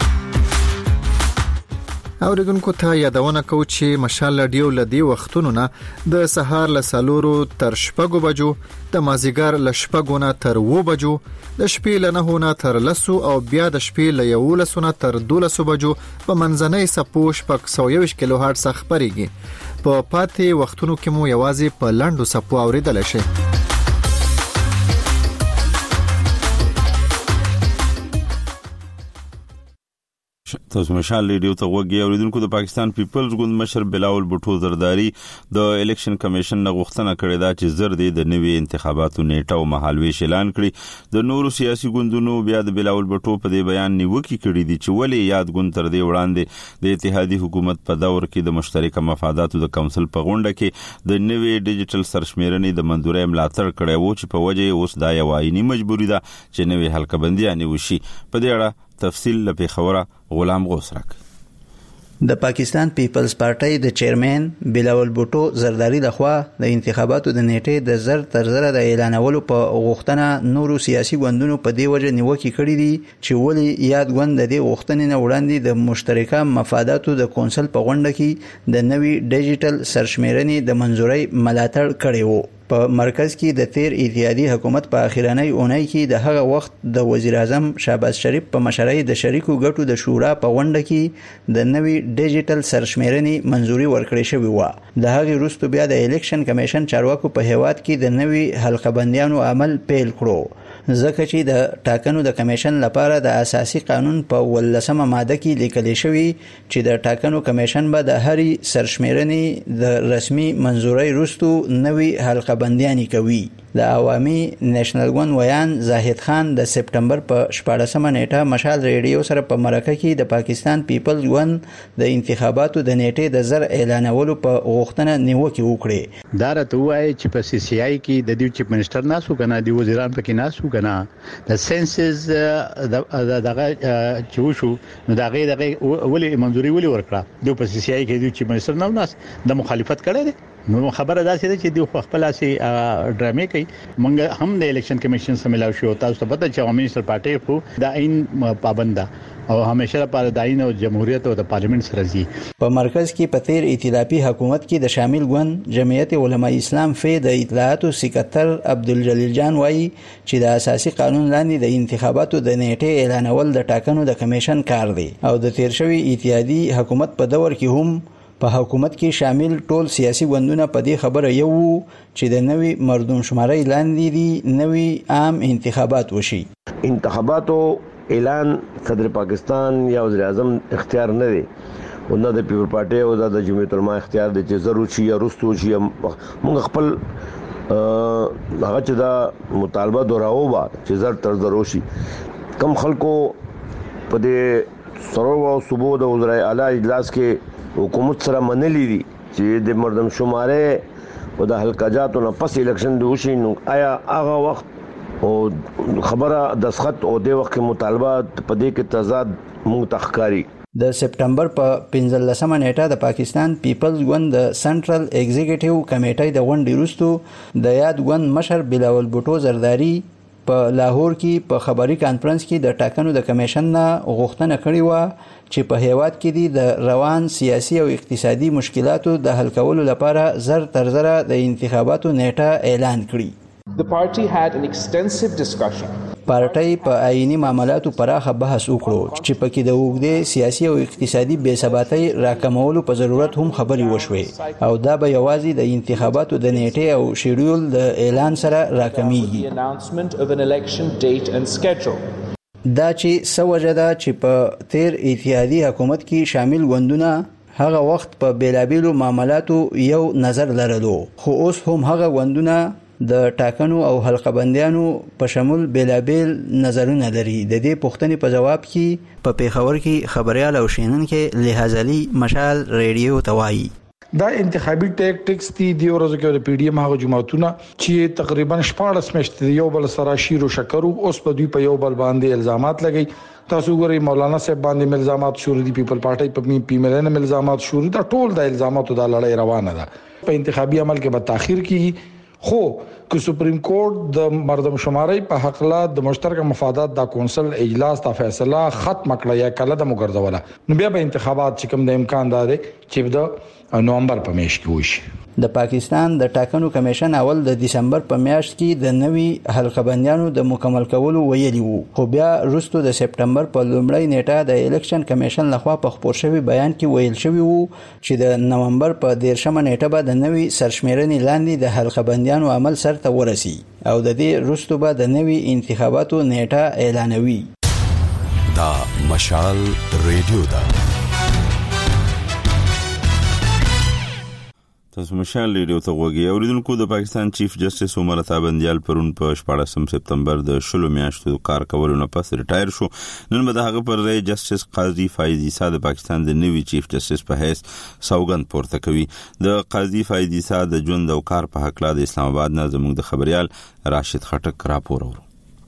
اوریدونکو ته یادونه کوو چې مشال رادیو لدی وختونو نه د سهار له سلورو تر شپږو بجو، د مازیګر له شپږو نه تر اووه بجو، د شپې له نهو نه تر لسو او بیا د شپې له یولسو نه تر دولسو بجو په منځنۍ څپو شپږ سوه یوویشت کیلو هرټز خپرېږي. په پاتې وختونو کې مو یوازې په لنډو څپو اوریدلی شئ. تاسو مشال ریډیو ته وګورئ. اوریدونکو د پاکستان پیپلز ګوند مشر بلاول بوټو زرداری د الیکشن کمیشن نه غوښتنه کړې ده چې زر دې د نوي انتخاباتو نیټه او مهالویش اعلان کړي. د نورو سیاسي ګوندونو بیا د بلاول بوټو په دې بیان نیوکې کړې دي چې ولې یاد ګوند تر دې وړاندې د اتحادي حکومت په دور کې د مشترکه مفاداتو د کونسل په غونډه کې د نوي ډیجیټل سرشمیرنې د منظورۍ ملاتړ کړی و چې په وجه اوس دا یو آئینی مجبوري ده چې نوي حلقه بندیانې وشي. په دې اړه تفصیل لپاره خبره غلام غوسرک. د پاکستان پیپلز پارټي د چیرمن بلاول بوټو زرداری لخوا د انتخاباتو د نیټې د زر تر زر د اعلانولو په غوښتنه نورو سیاسي ګوندونو په دې وجه نیوکې کړې دي چې ولې یاد ګوند د دې غوښتنې نه وړاندې د مشترکه مفاداتو د کونسل په غونډه کې د نوي ډیجیټل سرشمیرنې د منظورۍ ملاتړ کړی وو. په مرکز کې د تیر اتحادي حکومت په اخیرنۍ اونۍ کې د هغه وخت د وزیر اعظم شهباز شریف په مشرۍ د شریکو ګټو د شورا په غونډه کې د نوي ډیجیټل سرشمیرنې منظوري ورکړې شوې و. د هغې وروسته بیا د الیکشن کمیشن چارواکو په هیواد کې د نوي حلقه بندیانو عمل پیل کړو، ځکه چې د ټاکنو د کمیشن لپاره د اساسي قانون په ولسمه ماده کې لیکل شوی چې د ټاکنو کمیشن به د هرې سرشمیرنې د رسمي منظورۍ وروسته نوي حلقه بندیانی کوي. د عوامي نېشنل ګوند ویان زاهد خان د سپټمبر په شپاړسمه نیټه مشال ریډیو سره په مرکه کې د پاکستان پیپلز ګوند د انتخاباتو د نیټې د زر اعلانولو په غوښتنه نیوکې وکړې. دا راته وایي چې په سی سی آی کې د دې چیف منسٹر ناسو کنه د وزیران پکې ناسو کنه د سنسز دغه چې وشو نو دغه دغه ولې منځوري ولې ورکړه د په سی سی آی کې د چیف منسٹر نو ناس د مخالفت کړي دي. نو خبره دا سي چې د خپل اسي ډرامې کوي. مونږ هم د الیکشن کمیشن سره ملاو شو، تاسو ته پته چې عوامي نېشنل پارټي خو د عین پابند او همیشه لپاره د عین او جمهوریت او د پارلیمنت سره زی. په مرکز کې په تیر ائتلافي حکومت کې د شامل ګوند جمعیت علماء اسلام فی د اطلاعاتو سکرټر عبدالجلیل جان وایي چې د اساسي قانون لاندې د انتخاباتو د نیټې اعلانول د ټاکنو د کمیشن کار دی او د تیر شوی ائتحادي حکومت په دور کې هم په حکومت کې شامل ټول سیاسي ګوندونه په دې خبره یو چې د نوي مردم شماري لاندې دي نوي عام انتخابات وشي. انتخاباتو اعلان صدر پاکستان یا وزیر اعظم اختیار نه دی او نه د پیپل پارټي او د جمعیت علماء اختیار دی چې ضرور شي یا رستو شي. موږ خپل هغه چې دا مطالبه دوراو با چې زر تر زر شي. کم خلکو په دې سرو او صوبو د وزرای اعلی اجلاس کې حکومت سره منلي دي چې د مردم شماره او د حلقاجاتو نه پس الیکشن دی وشي. نو آیا هغه وخت او خبره د سخت او د وخت مطالبه په دې کې تضاد مونږ تخکاری. د سپټمبر په پنځلسمه نیټه د پاکستان پیپلز ګوند د سنټرل ایگزیکټیو کمیټې د غونډې وروسته د یاد ګوند مشر بلاول بوټو زرداری په لاهور کې په خبري کانفرنس کې د ټاکنو د کمیشن نه غوښتنه کړې و چې په هیواد کې د روان سیاسي او اقتصادي مشکلاتو د حل کولو لپاره زر تر زر د انتخاباتو نیټه اعلان کړي. The party had an extensive discussion پارټۍ په آئینی معاملاتو پراخه بحث وکړو چې پکې د اوږدې سیاسي او اقتصادي بې ثباتۍ راکمولو په ضرورت هم خبرې وشوې او دا به یوازې د انتخاباتو د نیټې او شیډول د اعلان سره راکمیږي. دا چې سوجه ده چې په تیر اتحادي حکومت کې شامل ګوندونه هغه وخت په بیلابیلو معاملاتو یو نظر لرلو، خو اوس هم هغه ګوندونه د ټاکنو او حلقه بندیانو په شمول بیلابیل نظرونه لري. د دې پوښتنې په جواب کې په پیښور کې خبريال او شینونکو لحاظ علي مشال ریډیو توایي دا انتخابي ټیکټکس دي د ورځو کې د پی ډی ایم هغه جماعتونه چې تقریبا شپږ میاشتې یو بل سره شیر او شکرو اوس په دوی په یو بل باندې الزامات لګي. تاسو ګورئ مولانا صاحب باندې الزامات شروع دي، پیپل پارټي په پی ملن الزامات شروع دي، ټول د الزاماتو د لړۍ روانه ده. په انتخابي عمل کې به تاخير کیږي، خو که سپریم کورټ د مردم شماري په حق لا د مشترک مفادات د کونسل اجلاس ته فیصله ختم کړه یا کله د مګرځوله، نو بیا به انتخابات چې کوم د امکان دار چې د نومبر په میاشت کې وشي. د پاکستان د ټاکنو کمیشن اول د دسمبر په میاشت کې د نوي حلقه بندیانو د مکمل کولو ویلي وو، خو بیا وروسته د سپټمبر په لومړۍ نیټه د الیکشن کمیشن لخوا په خپور شوی بیان کې ویل شوی وو چې د نومبر په دیرشمه نیټه به د نوي سرشمیرنې لاندې د حلقه بندیانو عمل سرته ورسي او د دې وروسته به د نوي انتخاباتو نیټه اعلانوي. دا مشال ریډیو دا تاسو مشال ریډیو ته غوږی اوریدونکو. د پاکستان چیف جسټس عمر عطا بندیال پرون په شپاړسم سپتمبر د شلو میاشتو کار کولو نه پس ریټایر شو. نن به د هغه پر ځای جسټس قاضي فایز عیسی د پاکستان د نوي چیف جسټس په حیث سوګند پورته کوي. د قاضي فایز عیسی د ژوند او کار په حق لا د اسلام آباد نه زموږ د خبريال راشد خټک راپور ورو.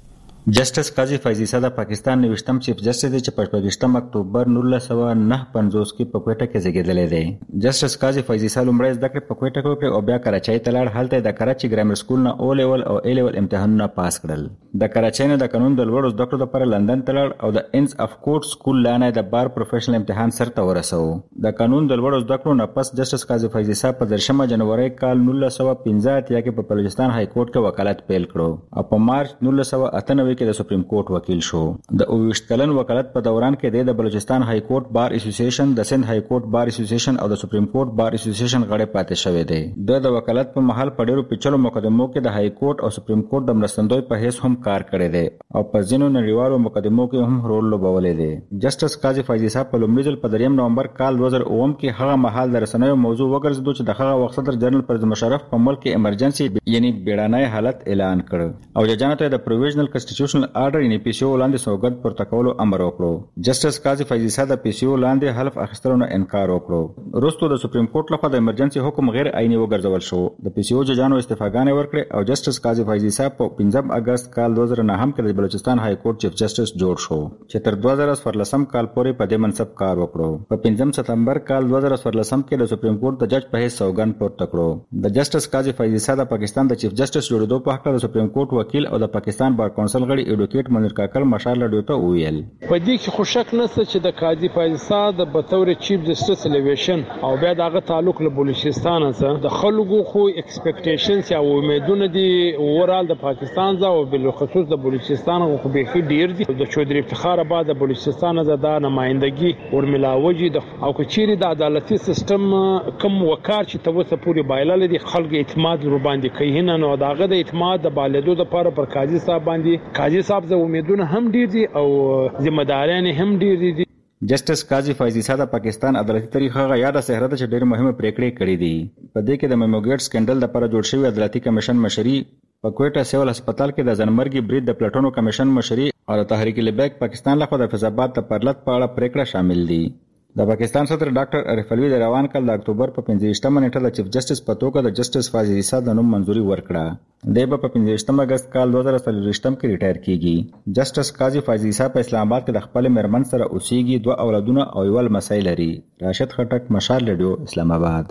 جسټس قاضي فایز عیسی د پاکستان نوښتم چیف جسټس دی چې په شپږم اکتوبر نولس سوه نهه پنځوس کې په کوټه کې زیږیدلی دی. جسټس قاضي فایز عیسی لومړی زده کړې په کوټه کې وکړې او بیا کراچۍ ته لاړ. هلته د کراچۍ ګرامر سکول نه او لیول او ای لیول امتحانونه پاس کړل. د کراچۍ نه د قانون د لوړو زده کړو لپاره لندن ته لاړ او د انس اف کورټ سکول لاندې د بار پروفیشنل امتحان سرته ورساو. د قانون د لوړو زده کړو نه پس جسټس قاضي فایز عیسی په درشمه جنوري کال نولس سوه پنځه اتیا کې په بلوچستان های کورټ کې وکالت پیل کړو او په مارچ نولس سوه اته نوي کې د سپریم کورټ وکیل شو. د اوویشت کلن وکالت په دوران کې د بلوچستان های کورټ بار اسوسییشن، د سند های کورټ بار اسوسییشن او د سپریم کورټ بار اسوسییشن غړی پاتې شوی دی. د د وکالت په محل په ډیرو پیچلو مقدمو کې د های کورټ او سپریم کورټ د مرستندوی په حیث هم کار کړی دی او په ځینو نړیوالو مقدمو کې هم رول لوبولی دی. جسټس قاضي فایز عیسی په لومړي ځل په دریم نومبر کال دوه زره اووه کې هغه مهال د رسنیو موضوع وګرځېدو چې د هغه وخت صدر جنرال پرویز مشرف په ملک کې ایمرجنسي یعنی بیړنی حالت اعلان کړ او ججانو ته د پروویژنل کنسټیټیوشنل آرډر یعنی پی سی او لاندې سوګند پورته کولو امر وکړو. جسټس قاضي فایز عیسی د پی سی او لاندې حلف اخیستلو نه انکار وکړو. وروسته د سپریم کورټ لخوا د ایمرجنسي حکم غیر عیني وګرځول شو. د پی سی او ججانو استعفاګانې ورکړې او جسټس قاضي فایز عیسی په پنځم اگست کال دوه زره نهم کې د بلوچستان های کورټ چیف جسټس جوړ شو چې تر دوه زره څوارلسم کال پورې په دې منصب کار وکړو. په پنځم سپتمبر کال دوه زره څوارلسم کې د سپریم کورټ د جج په حیث سوګند پورته کړو. د جسټس قاضي فایز عیسی د پاکستان د چیف جسټس جوړېدو په حق د سپریم کورټ وکیل او د پاکستان بار کونسل غړي ایډوکیټ منیر کاکړ مشال لډیو ته ویل په دې کې خو شک نشته چې د قاضي فایز عیسی د بطور چیف جسټس الیویشن او بیا دغه تعلق له بلوچستان سره د خلکو خو ایکسپیکټیشنز یا امیدونه دي اورال د پاکستان ځا او بل خصوص د بلوچستان خو به خې ډیر دي. د چودري افتخار آباد د بلوچستان د نمائندګي ور ملاوجي او کچيري د عدالتي سیستم کم وکړ چې توسه پوری بایلل دي خلک اعتماد ور باندې کوي نه نو داغه د اعتماد د بالدو د لپاره پر قاضي صاحب باندې قاضي صاحب زه امیدونه هم ډیر دي او ذمہ داران هم ډیر دي. جسټس قاضي فایز عیسی د پاکستان عدالتي تاریخ هغه یاده سهره ده چې ډېر مهمه پریکړې کړې دي. په دې کې د میموګیټ سکندل لپاره جوړ شوی عدالتي کمیشن مشري، په کوټه سیول هسپتال کې د ځنمرګي برید د پلټونو کمیشن مشري او د تحریک لبیک پاکستان لخوا د فیض آباد د پرلط په اړه پریکړه شامل دي. د پاکستان صدر ډاکټر عارف علوي د روان کال د اکتوبر په پنځه ویشتمه نیټه د چیف جسټس په توګه د جسټس فایز عیسی د نوم منځوري ورکړه. دی به په پنځه ویشتم اګست کال دوه زره څلوېښتم کې ریټایر کیږي. جسټس قاضي فایز عیسی په اسلام آباد کې د خپل میرمن سره اوسېږي، دوه اولادونه او یو لمسی لري. راشد خټک، مشال ریډیو، اسلام آباد.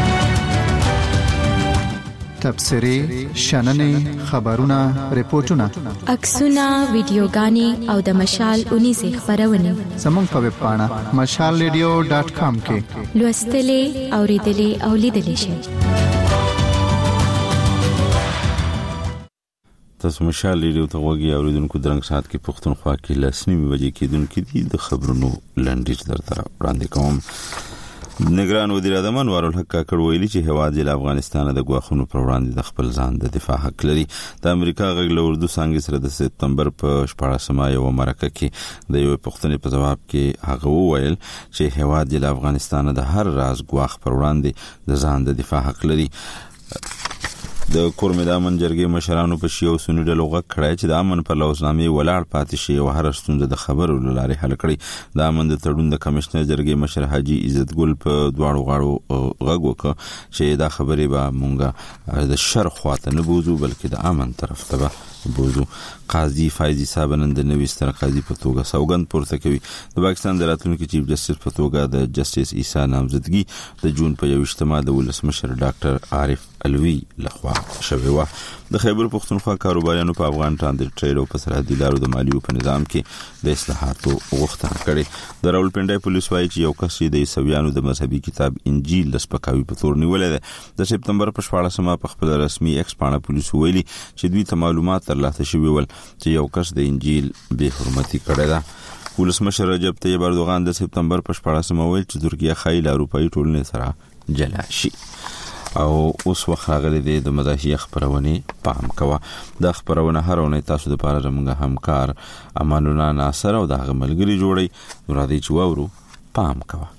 تبصرې، شننې، خبرونه، ریپورتونه، عکسونه، ویډیوګانې او د مشال اونیزې خبرونه زموږ په ویب پاڼه مشال ریډیو ډاټ کام کې لوستلې، اوریدلې او لیدلې شئ. تاسو مشال ریډیو ته وګورئ اوریدونکو درنګ سات کې پښتونخوا کې لسنیمه بجې کېدونکې دي د خبرونو لنډیز درته وړاندې کوم. نگران وزیر اعظم انوار الحق کاکړ ویلي چې هیواد د افغانستان د غواخونو پر وړاندې د خپل ځان د دفاع حق لري. د امریکا غږ له اردو څنګه سره د سپتمبر په شپاړسمه یو مرکه کې د یو پښتني په جواب کې هغه وویل چې هیواد د افغانستان د هر راز غواخ پر وړاندې د ځان د دفاع حق لري. د کورمې د امن جرګې مشرانو په شیو سنی ډلو غږ کړی چې د امن په لوزنامې ولاړ پاتې شي او هر ستونزه د خبرو لارې حل کړي. د امن د تړون د کمشنر جرګې مشر حاجی عزت ګل په دواړو غاړو غږ وکړ چې دا خبرې به مونږه د شر خواته نه بوزو بلکې د امن طرف ته به بوزو. قاضي فایزي صاحب نن د نوي ستر قاضي په توګه سوګند پورته کوي. د پاکستان د راتلونکي چیف جسټس په توګه د جسټس عیسی نامزدګي د جون په یوشتمه د ولسمشر ډاکټر عارف الوی لخوا شوی و. د خیبر پښتونخوا کاروباریانو په افغان تراندل ټریډ او په سرحدي لارو د مالیو په نظام کې د اصلاحاتو غوښتنه کړې. د راولپنډي پولیس وايي چې یو کس د عیسویانو د مذهبي کتاب انجیل د سپکاوي په تور نیولې ده. د سپتمبر په شپاړسمه په خپل رسمي ایکس پاڼه پولیس ویلي چې دوی ته معلومات ترلاسه شوي ول چې یو کس د انجیل بے حرمتي کړې ده. ولسمشر رجب طیب اردوغان د سپتمبر په شپاړسمه ویل چې ترکیه خایل اروپایي ټولنې سره جلا شي. او اوس وخت راغلی دی د مزاحیه خبرونه پام کوه. د خبرونه هرونه تاسو د پاره زموږ همکار امان الله ناصر او د هغه ملګری جوړي نو را دي چې وورو پام کوه.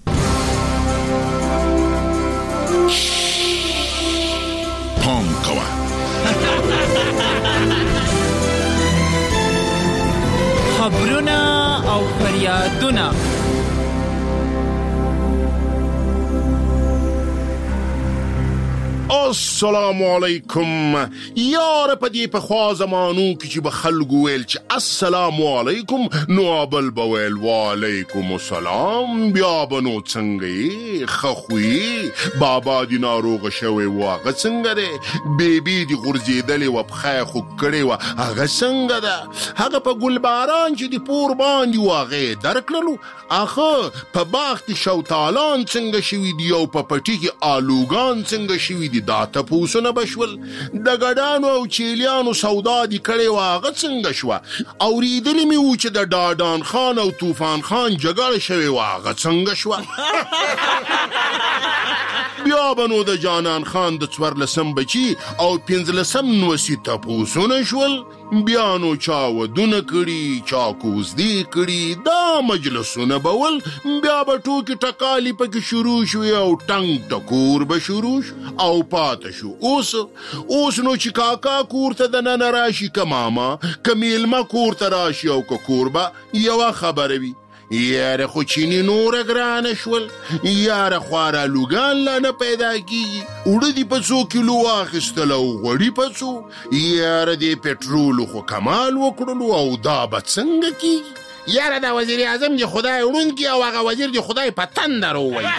پام کوه خبرونه او فریادونه. السلام علیکم. یار په دې په خوا زمانو کې چې به خلکو ویل چې السلام علیکم نو ابل بویل وعلیکم السلام. بیا به نو څنګه خخوي بابا دی ناروغ شوی واغه څنګه ده بیبي دی غورځېدلې و په خو کړي و هغه څنګه ده هغه په ګلباران چې دی پور باندې واغه درکړلو اخه په باغ کې شوتالان څنګه شوی دی او په پټي کې آلوګان څنګه شوی دی دا ته پوسونه بشول. د ګډانو او چیلیانو سودا دی کړي واغه څنګه شو او ریدلی می و چې د ډاډان خان او طوفان خان جګړه شوی واغه څنګه شو. بیا بنو د جانان خان د څوارلسم بچي او پنځلسم نوسی ته پوسونه شول. بیا نو چا ودونه کړي چا کوزدي کړي دا مجلسونه بول. بیا به ټوکی ټکالی پکې شروع شوی او ټنګ ټکور به شروع او پاتې شو. اوس اوس نو چې کاکا کور ته د نن راشي که ماما که میلمه کور ته راشي او که کوربه یوه خبره وي یاره خو چینی نور ګرانه شول. یاره خواره لوګان لا نه پیدا کیږي. اوړه دی په څو کیلو واخیستل او غوړي په څو. یاره دی پټرول خو کمال وکړلو او دا به څنګه کیږي. یاره دا وزیر اعظم دی خدای وړونکی او هغه وزیر دی خدای په تندر ووایي.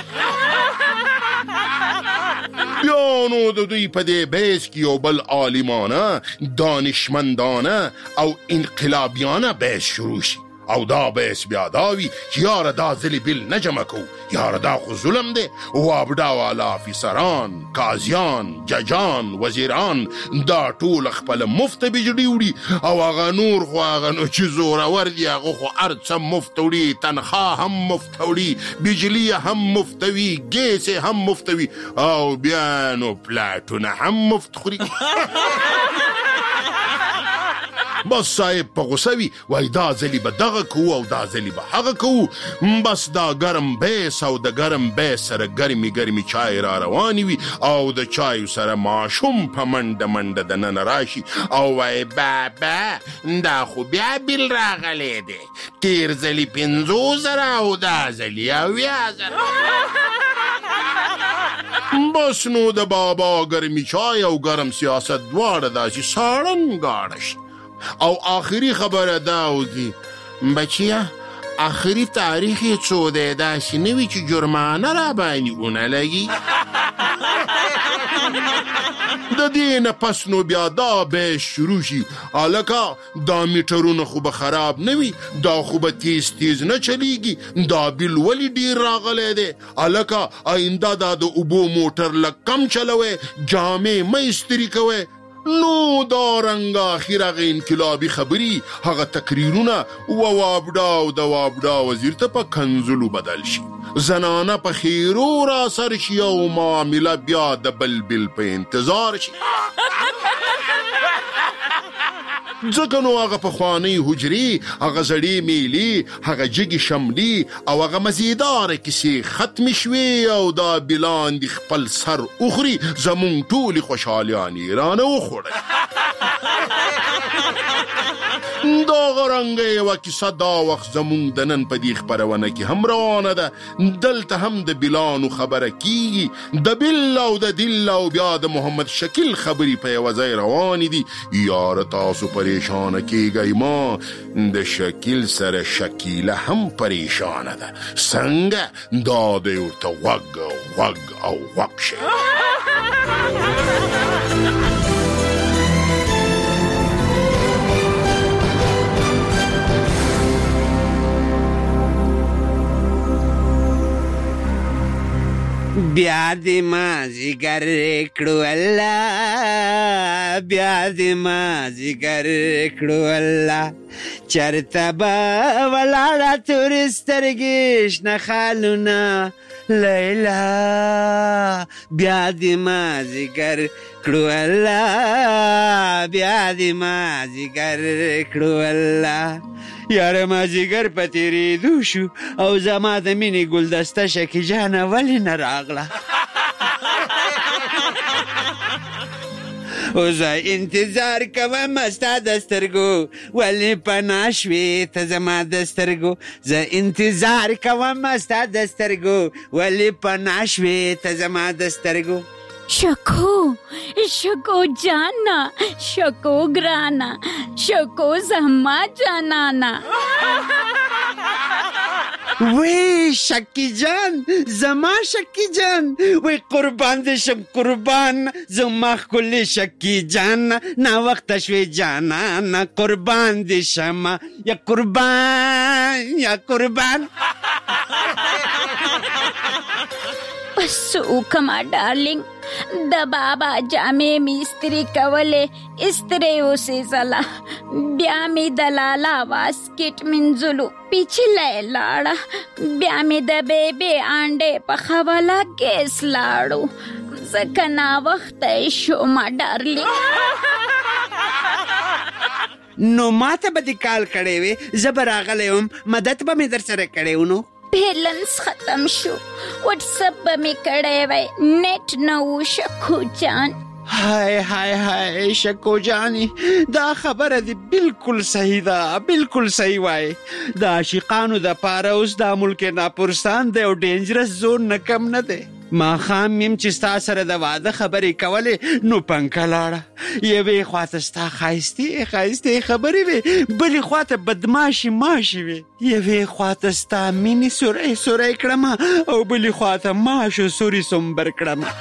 بیا نو د دوی په دې بیس کې یو بل عالمانه دانشمندانه او انقلابیانه بیس شروع شي او دا بیس بیا داوی چې یاره دا ځلې بیل نه جمع کو. یاره دا خو ظلم دی. وابډا والا افیسران قاضیان ججان وزیران دا ټول خپل مفت بجلی وړي او هغه نور خو هغه نو چې زورور دي هغه خو هر څه مفت وړي. تنخواه هم مفت وړي بجلی هم مفت وي ګیس هم مفت وي او بیا نو پلاټونه هم مفت خوري. بس صاحب په غوسه وي وای دا ځلې به دغه کوو او دا ځلې به هغه کوو. بس دا ګرم بیس او د ګرم بیس سره ګرمي ګرمي چای را روانې وي او د چایو سره ماشوم په منډه منډه د نن راشي او وای بابا دا خو بیا بیل راغلی دی تیر ځلې پنځو زره او دا ځلې اویا زره. بس نو د بابا ګرمي چای او ګرم سیاست دواړه داسې ساړن گاړه شي او آخری خبره دا وږي بچیه آخری تاریخ یې څو دی داسې نه وي چې جرمانه را باندې ونه لګي. د دې نه پس نو بیا دا بیس شروع شي. هلکه دا میټرونه خو به خراب نه وي دا خو به تیز تیز نه چلیږي. دا بیل ولې ډیر راغلی دی. هلکه آینده دا د اوبو موټر لږ کم چلوئ جامې مه استري کوئ نو دا رنګ اخر هغه انقلابي خبري هغه تقریرونه و وابډا او د وابډا وزیر ته په کنزلو بدل شي، زنانه په خیرو را سر شي او معامله بیا د بلبل په انتظار شي. ځکه نو هغه پخوانۍ حجرې، هغه زړې میلې، هغه جګې شملې او هغه مزیداره کیسې ختمې شوې او دا بلاندې خپل سر اخري، زمونږ ټولې خوشحالیانې رانه وخوړل. دغه رنګه یوه کیسه دا وخت زمونږ د نن په دې خپرونه کې هم روانه ده. دلته هم د بلانو خبره کیږي، د بل او د دل او بیا د محمد شکیل خبرې په یوه ځای روانې دي. یاره تاسو پریشانه کیږئ، ما د شکیل سره شکیله هم پریشانه ده. څنګه دا دی ورته غوږ غوږ او غوږ شي. بیا دې مازدیګر کړو الله، بیا دې مازدیګر کړو الله، چرته به ولاړه تورې سترګې شنه خالونه لیلا، بیا دې مازدیګر کړو الله، بیا دې مازدیګر کړو الله. یاره مازدیګر په تېرېدو شو او زما د مینې ګلدسته شکي جانه ولې نه راغله؟ اوس انتظار کوم ستا د سترګو، ولې پناه شوې ته زما د سترګو؟ زه انتظار کوم ستا د سترګو، ولې پناه شوې ته زما د سترګو؟ شکو شکو جانا، شکو گرانا، شکو زما جانانا. وی شکی جان، زما شکی جان، وی قربان دې شم قربان، زما ښکلې شکی جان، ناوخته شوې جانانه، قربان دې شم یا قربان یا قربان. بس وکما ډارلینګ، د بابا جامې می استری کولې، استری اوسې زلا، بیا می د لالا واسکټ منځلو پیچلی لاړه، بیا می د بیبي انډې پخوله ګیس لاړو، ځکه ناوخته شوم ډارلینګ. نو ماته به دې کال کړی وې، زه به راغلی وم، مدد به مې در سره کړی و. نو بیلنس ختم شو، واټس اپ به مې کړی وی، نیټ نه و شکو جان. های های های شکو جانی، دا خبره دی بالکل صحیح ده، بالکل صحیح وای. د عاشقانو د پاره اوس دا ملک ناپرسان دی او ډینجرس زون نه کم نه دی. ما خام میم چې ستا سره د واده خبرې کولې نو پنکه لاړه، یوې خواته ستا ښایستې ښایستې خبرې وې، بلې خواته بدماشي ماشي وې، یوې خواته ستا مینې سوری سوری کړمه او بلې خواته ماشو سوري سومبر کړمه.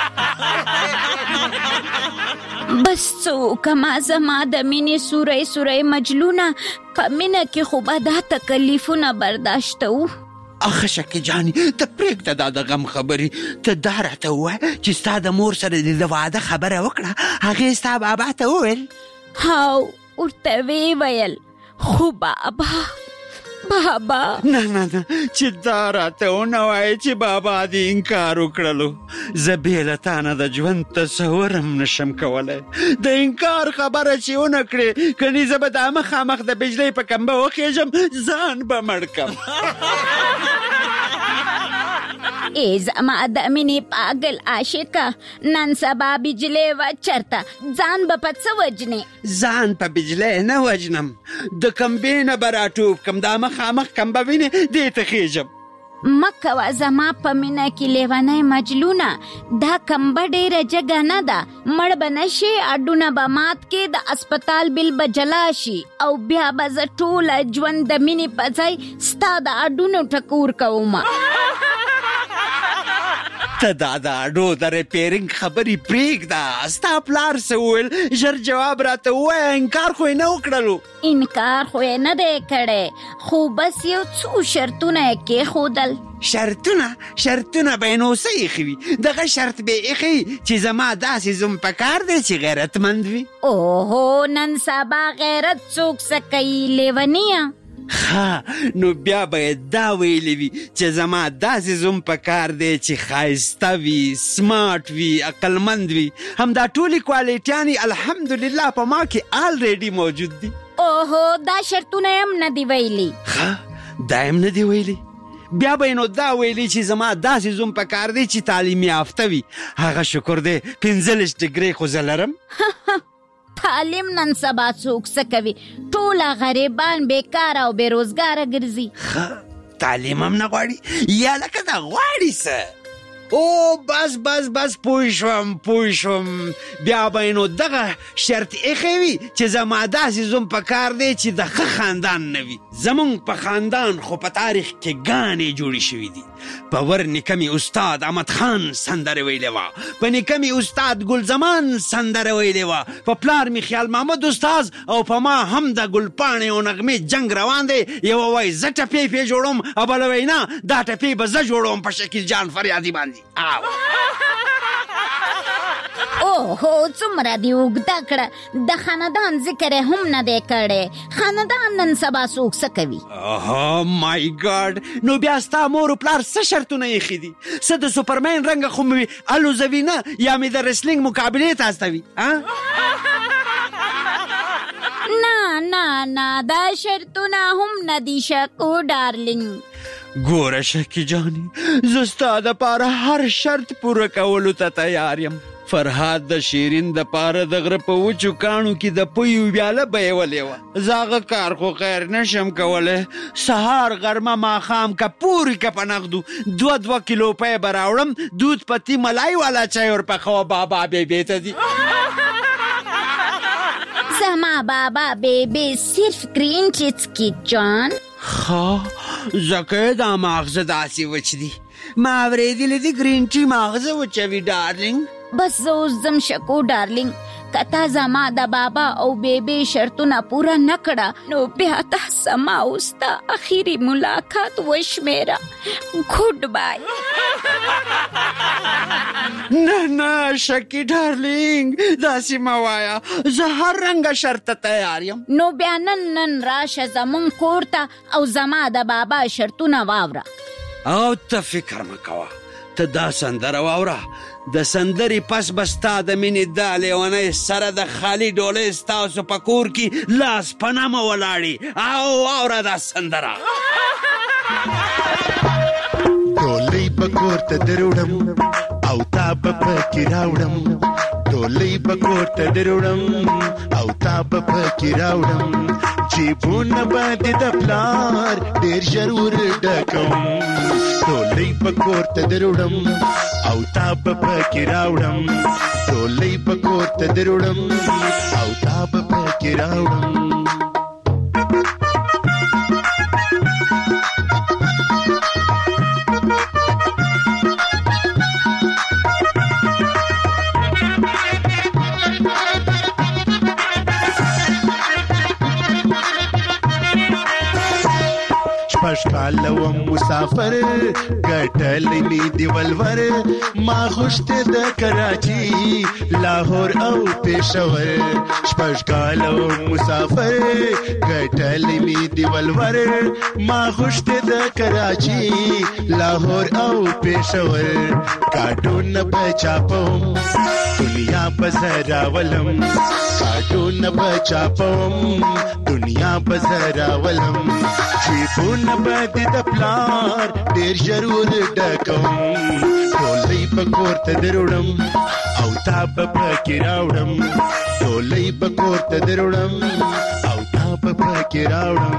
بس څوکما زما د مینې سوری سوری مجلونه، په مینه کې خو به دا تکلیفونه برداشتوو. اخه شکی جانی، ته پرېږده دا د غم خبرې، ته دا راته ووایه چې ستا د مور سره دې د واده خبره وکړه، هغې ستا بابا ته وویل؟ هاو ورته ویې ویل، خو بابا بابا نه نه نه چې دا راته ونه وایې چې بابا دې انکار وکړلو، زه بې له تا نه د ژوند تصور هم نشم کولی. د انکار خبره چې ونه کړې، کنې زه به دا مخامخ د بجلۍ په کمبه وخېږم، ځان به مړ کم. ای زما د مینې پاگل عاشقه، نن سبا بجلۍ وه چرته، ځان به په څه وجنې؟ ځان په بجلۍ نه وجنم، د کمبې نه به راټوپ کم، دا مخامخ کمبه وینې دې ته خېږم. مه کوه زما په مینه کې لیونی مجلونه، دا کمبه ډېره جګه نه ده، مړ به نه شي، اډونه به مات کې، د اسپتال بل به جلا شي، او بیا به زه ټوله ژوند د مینې په ځای ستا د اډونو ټکور کوم. ته دا د اډو د ریپیرنګ خبرې پرېږده، ستا پلار څه وویل؟ ژر جواب راته ووایه، انکار خو یې نه وکړلو؟ انکار خو یې نه دی کړی، خو بس یو څو شرطونه یې کېښودل. شرطونه شرطونه به نو څه ایښي وي دغه شرط به ایښي چې زما داسې زوم پکار دی چې غیرتمند وي. اوهو نن سبا غیرت څوک څه کوي لیونیه. ها نو بیا باید دا ویلی وي چې زما داسې زوم پکار دی چې ښایسته وي، سمارټ وي، عقلمند وي. همدا ټولې کوالټیانې الحمدلله په ما کې آلریډي موجود دي. اوهو دا شرطونه هم نه دی ویلي. ها دا هم نه دی ویلي. بیا به نو دا ویلي چې زما داسې زوم پکار دی چې تعلیم یافته وي. هغه شکر دی پنځلس ډګرې خو زه لرم. تعلیم نن سبا څوک څه کوي، ټوله غریبان بیکاره او بېروزګاره ګرځي. تعلیم هم نه غواړي یا لکه دا غواړي څه. او بس بس بس پوه شوم پوه شوم. بیا به نو دغه شرط ایښی وي چې زما داسې زوم پکار دی چې د ښه خاندان نه وي. زمونږ په خاندان خو په تاریخ کې ګانې جوړې شوي دي. په ور نیکه مې استاد احمد خان سندره ویلې وه، په نیکه مې استاد ګل زمان سندره ویلې وه، په پلار مې خیال محمد استاد او په ما هم د ګلپاڼې او نغمې جنگ روان دی. یوه وایي زه ټپې پې جوړوم او بله وایي نه دا ټپې به زه جوړوم په شکیل جان فریادي باندې. اوهو څومره دې اوږده کړه، د خاندان ذکر یې هم نه دی کړی. خاندان نن سبا څوک څه کوي؟ اوه مای ګاډ نو بیا ستا مور و پلار څه شرطونه ایښي دي؟ څه د سوپرمین رنګه خو مې الوزوي نه یا مې د ریسلینګ مقابلې ته استوي؟ نه نه نه دا شرطونه هم نه دي شکو ډارلینګ. ګوره شکی جانی زه ستا دپاره هر شرط پوره کولو ته تیار یم. فرهاد د شیرین د پاره د غره په وچو کاڼو کې د پویو ویاله بیولې وه. زه هغه کار خو خیر نشم کولی. سهار غرمه ماښام که پورې که په نغدو دوه دوه کیلو پی به راوړم. دود پتی ملای والا چای ورپخوه بابا بیبی ته دي. زما بابا بیبی صرف گرین ټی څکي جان. ښه ځکه دا ماغزه داسې وچ دي. ما اورېدلي دي ګرین ټي ماغزه وچوي ډارلینګ. بس زه اوس ځم شکو ډارلینګ. که تا زما د بابا او بیبي شرطونه پوره نه کړه نو بیا تا زما اوس تا اخیري ملاقات وشمیره. ګوډ بای. نه نه شکی ډارلینګ داسې مه وایه. زه هر رنګه شرط ته تیار یم. نو بیا نن نن راشه زمونږ کور ته او زما د بابا شرطونه واوره. او ته فکر مه کوه، ته دا سندره واوره. د سندرې پس به ستا د مینې دا لیونۍ سره د خالي ډولۍ ستاسو په کور کې لاس په نامه ولاړي. او واوره دا سندره. ډولۍ به کور ته دروړم او تا به پکې راوړم. ډولۍ به کور ته دروړم او تا به پکې راوړم. جیبونه به دې د پلار ډېر ژر ور ډکم. ډولۍ به کور ته دروړم او تا به پکې راوړم. ډولۍ به کور ته دروړم او تا به پکې راوړم. شپږ وم مسافر ګټلې مې دی ولور. ما غوښتې د کراچي لاهور او پېښور. شپږ کاله وم مسافر ګټلې مې دی ولور. ما غوښتې د کراچي لاهور او پېښور. کاټونه به چاپوم دنیا به زه راولم. کاټونه به چاپوم دنیا به زه راولم. جیبونه به دې د پلار ډېر ژر ور ډکم. ډولۍ به کور ته دروړم او تا به پکې راوړم. ډولۍ به کور ته دروړم او تا به پکې راوړم.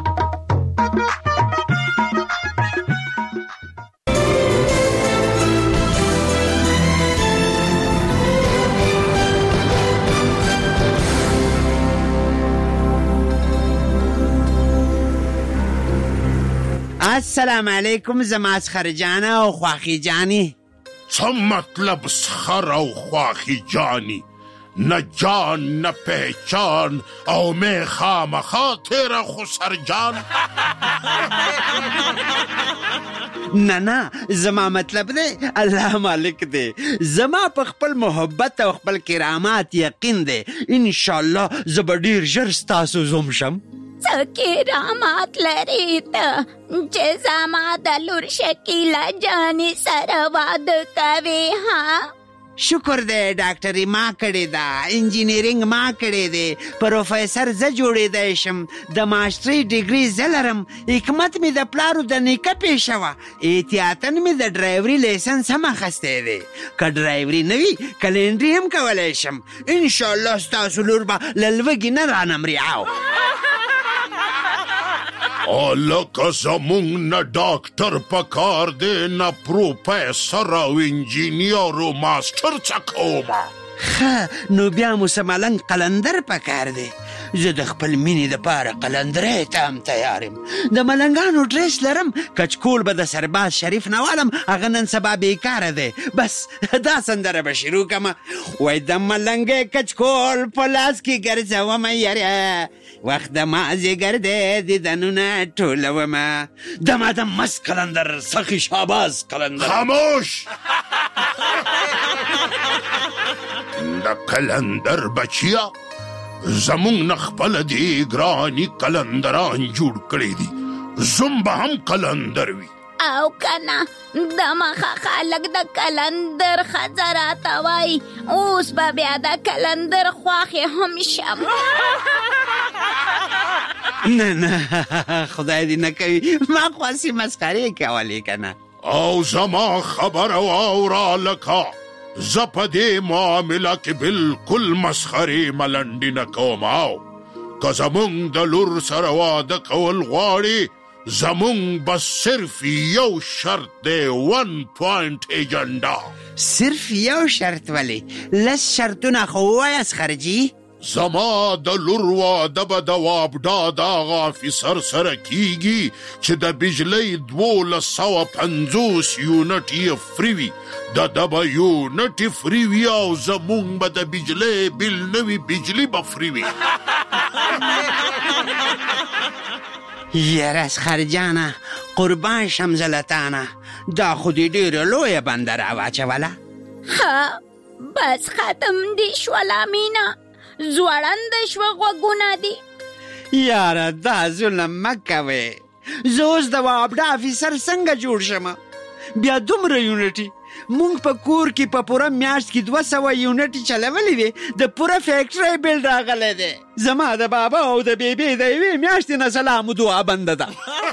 السلام علیکم زما اسخر جانه او خواخی جانی. څه مطلب سخر او خواخی جانی؟ نه جان نه پہچان او میں خامخا تیرا خسر جان. نه نه زما مطلب دی الله مالک دی، زما په خپل محبت او خپل کرامات یقین دی. ان شاء الله زه به ډیر ژر ستاسو زوم شم. څه کرامات لرې ته چې زما د لور شکیله جانې سره واده کوې ها؟ شکر دی ډاکټري ما کړې ده، انجینیرینګ ما کړې دی، پروفیسر زه جوړېدی شم، د ماسټري ډیګري زه لرم، حکمت مې د پلارو د نیکه پیشه وه، احتیاطاً مې د ډرایوري لایسنس هم اخیستی دی. که ډرایوري نه وي کلنډري هم کولی شم. انشاءالله ستاسو لور به له لوږې نه رانه مرعاو. لکه زمونږ نه ډاکټر پکار دی نه پروفیسر او انجینیر او ماسټر څه کومه. ښه نو بیا مو څه ملنګ قلندر پکار دی. زه د خپل مینې دپاره قلندرۍ ته هم تیار یم. د ملنګانو ډریس لرم، کچکول به د سرباز شریف نه والم، هغه نن سبا بیکاره دی. بس دا سندره به شروع کمه. وای د ملنګې کچکول په لاس کې ګرځومه یاره، وخت د مازدیګر دی دیدنونه ټولومه، دمادم مست قلندر سخي شاباز قلندر. خاموش. د قلندر بچیا زمونږ نه خپله دې ګراني قلندران جوړ کړی دي، زوم به هم قلندر وي. او کنه د مخه خلک د کلندر ښځه راته وایي، اوس به بیا د کلندر خواښې هم شم. نه نه خدای دې نه کوي، ما خواسي مسخرې کولې که نه. او زما خبره واوره لکه زه په دې معامله کې بلکل مسخرې ملنډې نه کوم. او که زمونږ د لور سره واده کول غواړي، زمونږ بس صرف یو شرط دی، ون پوینټ ایجنډا. صرف یو شرط ولې؟ لس شرطونه خو ووایاست خرجي. زما د لور واده به د وابډا د هغه افیسر سره کیږي چې د بجلۍ دولس سوه پنځوس یونټ یې فري وي، د ده به یونټ یې فري وي او زمونږ به د بجلۍ بل نه وي، بجلي به فري وي. یاره خرجانه قربان شم زلتانه، دا خو دې ډېره لویه بنده راواچوله. ها بس ختم دی شوله مینا، زوړنده شوه غوږونه دي. یاره دا ظلم مه کوې، زه اوس د وابډا افیسر څنګه جوړ شمه؟ بیا دومره یونټي مونږ په کور کې په پوره میاشت کې دوه سوه یونټي چلولې وې، د پوره فیکټرۍ بیل راغلی دی. زما د بابا او د بیبي د یوې میاشتې نه سلام و دعا بنده ده.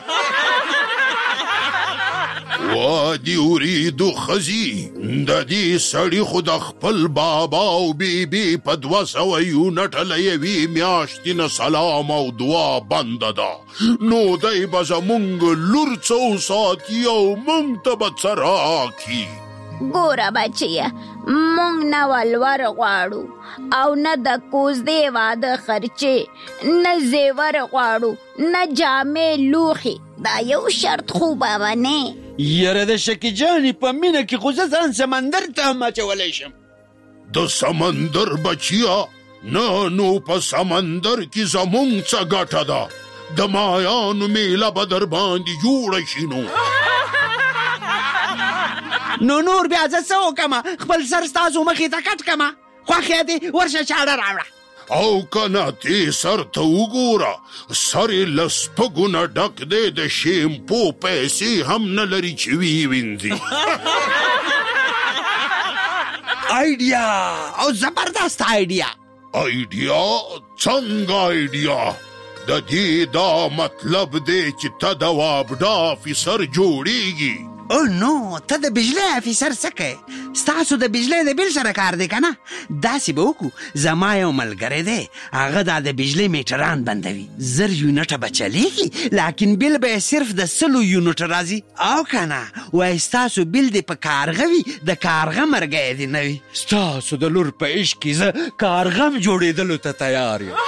وادي وریدو ښځي د دې سړي خو د خپل بابا او بیبي په دوه سوه یونټه له یوې میاشتې نه سلام او دعا بنده ده، نو دی به زمونږ لور څه وساتي او مونږ ته به څه راکي. ګوره بچیه، مونږ نه ولور غواړو او نه د کوزدې واده خرچې، نه زیور غواړو، نه جامې لوښي. دا یو شرط خو به ونې. یاره د شکي جانې په مینه کې خو زه ځان سمندر ته هم اچولی شم. د سمندر بچیا نه، نو په سمندر کې زمونږ څه ګټه ده، د مایانو میله به در باندې جوړه شي. نو نو نور بیا زه څه وکمه؟ خپل سر ستاسو مخې ته کټ کمه؟ خوښ دې ورشه چاړه راوړه. او کنه تی سر ته وګوره، سر یې له سپږو نه ډک دی، د شیمپو پیسې هم نه لري چې ویې وینځي. آیډیا او زبردست آیډیا. آیډیا؟ څنګه آیډیا؟ د دې دا مطلب دی چې ته د وابډا افیسر جوړیږي. او نو ته د بجلی افیسر څه کوې؟ ستاسو د بجلی د بیل سره کار دی که نه؟ داسې به وکړو، زما یو ملګری دی، هغه دا د بجلی میټران بندوي، زر یونټه به چلیږي، لیکن بیل به یې صرف د سلو یونټه راځي. او که نه وایي ستاسو بیل دی په کارغه وي، د کارغه مرګی دی نه وي. ستاسو د لور په عشق کې زه کارغه م جوړېدلو ته تیار یم.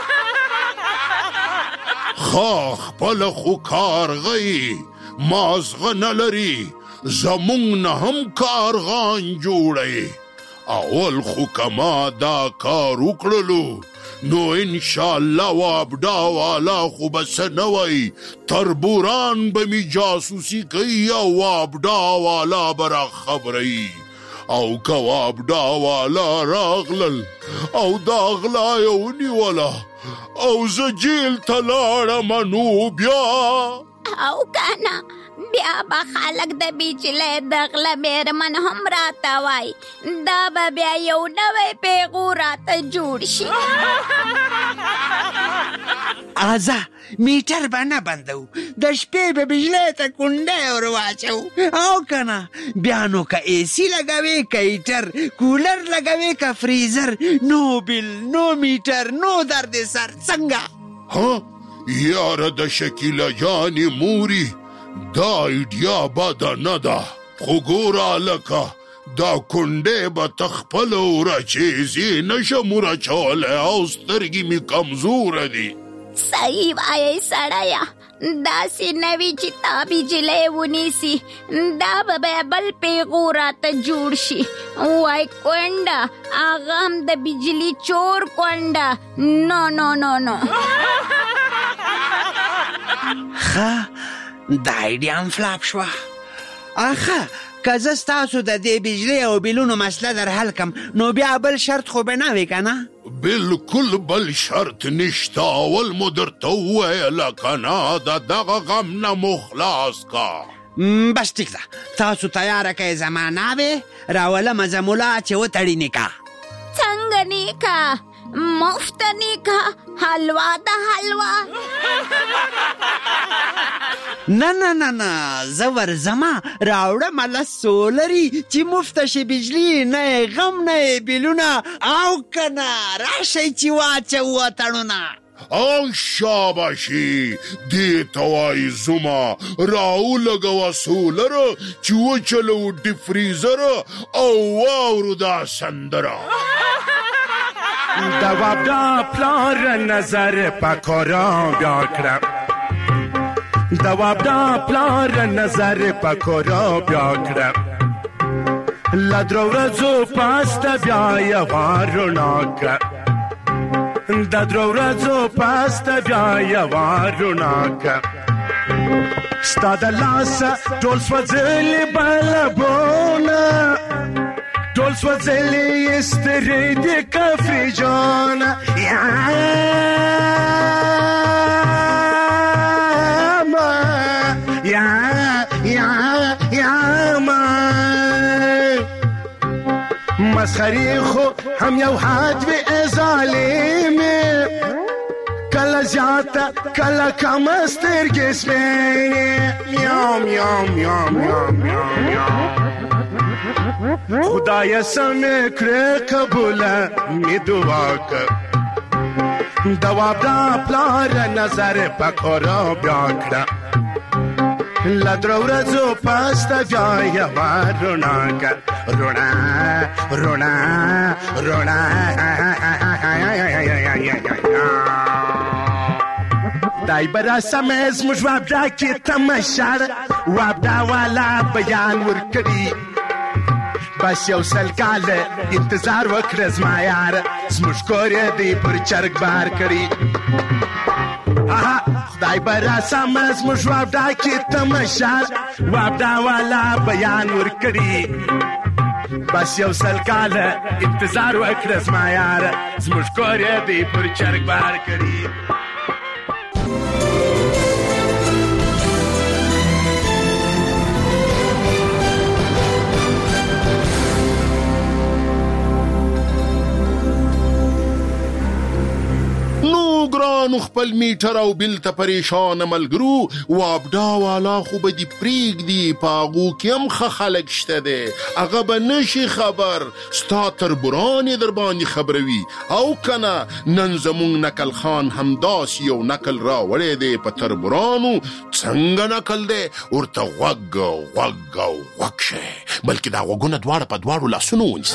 ښه خپله خو کارغه یې، مازغه نه لري، زمونږ نه هم کارغان جوړی، اول خو کما دا کار وکړلو نو ان شاء الله وابډا والا خو بس نه وای تربوران به می جاسوسي کوي او وابډا والا برا خبري او کوابډا والا راغلل او دا غلا یو نیولا او زه جیل ته لاړم نو بیا او کنه بیا به خلک د بیچلې د غله میرمن هم راته وای دا به بیا یو نوی پیغو راته جوړ شي آزا میټر به نه بندو د شپې به بجلی ته کونډی ور واچو او کنه بیا نو که اے سی لګوې که هیټر کولر لګوې که فریزر نو بل نو میټر نو درد سر څنګه ها یاره د شکیله جانې موري دا ایډیا بده نه ده خو ګوره هلکه دا کونډې به ته خپله ورچیزې نشم ورچولی او سترګې مې کمزوره دي صحیح وایې سړیه داسې نه وي چې تا بجلی ونیسي دا به بیا بل پیغو راته جوړ شي وای کونډه هغه هم د بجلي چور کونډه نو نو نو نو ښه دا ایډیا هم فلاپ شوه آخه که زه ستاسو د دې بجلي او بیلونو مسله در حل کم نو بیا بل شرط خو به نه وي که نه بالکل بل شرط نشته اول مو درته وویله که نه د دغه غم نه مو خلاص کا بس ټیک ده تاسو تیاره که زما ناوې راولمه زه ملا چې وتړي نکاح څنګه نکاح مفت نکاح حلوا د حلوا نه نه نه نه زه ورځمه راوړمه لس سولري چې مفته شي بجلي نه یې غم نه یې بیلونه او که نه راشئ چې واچوو اتڼونه او شاباشي دې ته وایي زما راولګوه سولره چې وچلو ډیپ فریزر او واورو دا سندره د وابډا پلار نظر پکورا بیا کړه د وابډا پلار نظر پکورا بیا کړه لا درو ورځو پاسته بیا یوه رڼا کړه د درو ورځو پاسته بیا یوه رڼا کړه ستا د لاسه ټول سوځلي بلبونه ټول سوځلي سترې د کفري جانه یاما یا یا یاما مسخري خو هم یو حد وي ظالمې کله زیاته کله کمه سترګې سپینې میاو میاو میاو میاو میاو خدای سمې کړې قبوله مې دعا که د وابډا پلار نظر پکورا بیا کړه له درو ورځو پاسته بیا یوه رڼا که رڼا رڼا رڼا دای به راسمې زموږ وابډا کې تماشا وابډا والا بیان ورکړي بس یو سل کاله انتظار وکړه زما یاره زموږ کور یې دی پر چرګ بار کړي آها خدای به راسمه زموږ وابډا کې تماشا وابډا والا بیان ورکړي بس یو سل کاله انتظار وکړه زما یاره زموږ کور یې دی پر چرګ بار کړي ګرانو خپل میټر او بل ته پریشان ملګرو وابډا والا خو به دې پرېږدي په هغو کې هم ښه خلک شته دی هغه به نشي خبر ستا تربوران یې در باندې خبروي او که نه نن زموږ نکل خان همداسې یو نکل راوړی دی په تربورانو څنګه نکل دی ورته غوږ غوږ او غوږ شی بلکې دا غوږونه دواړه په دواړو لاسونو ونیسه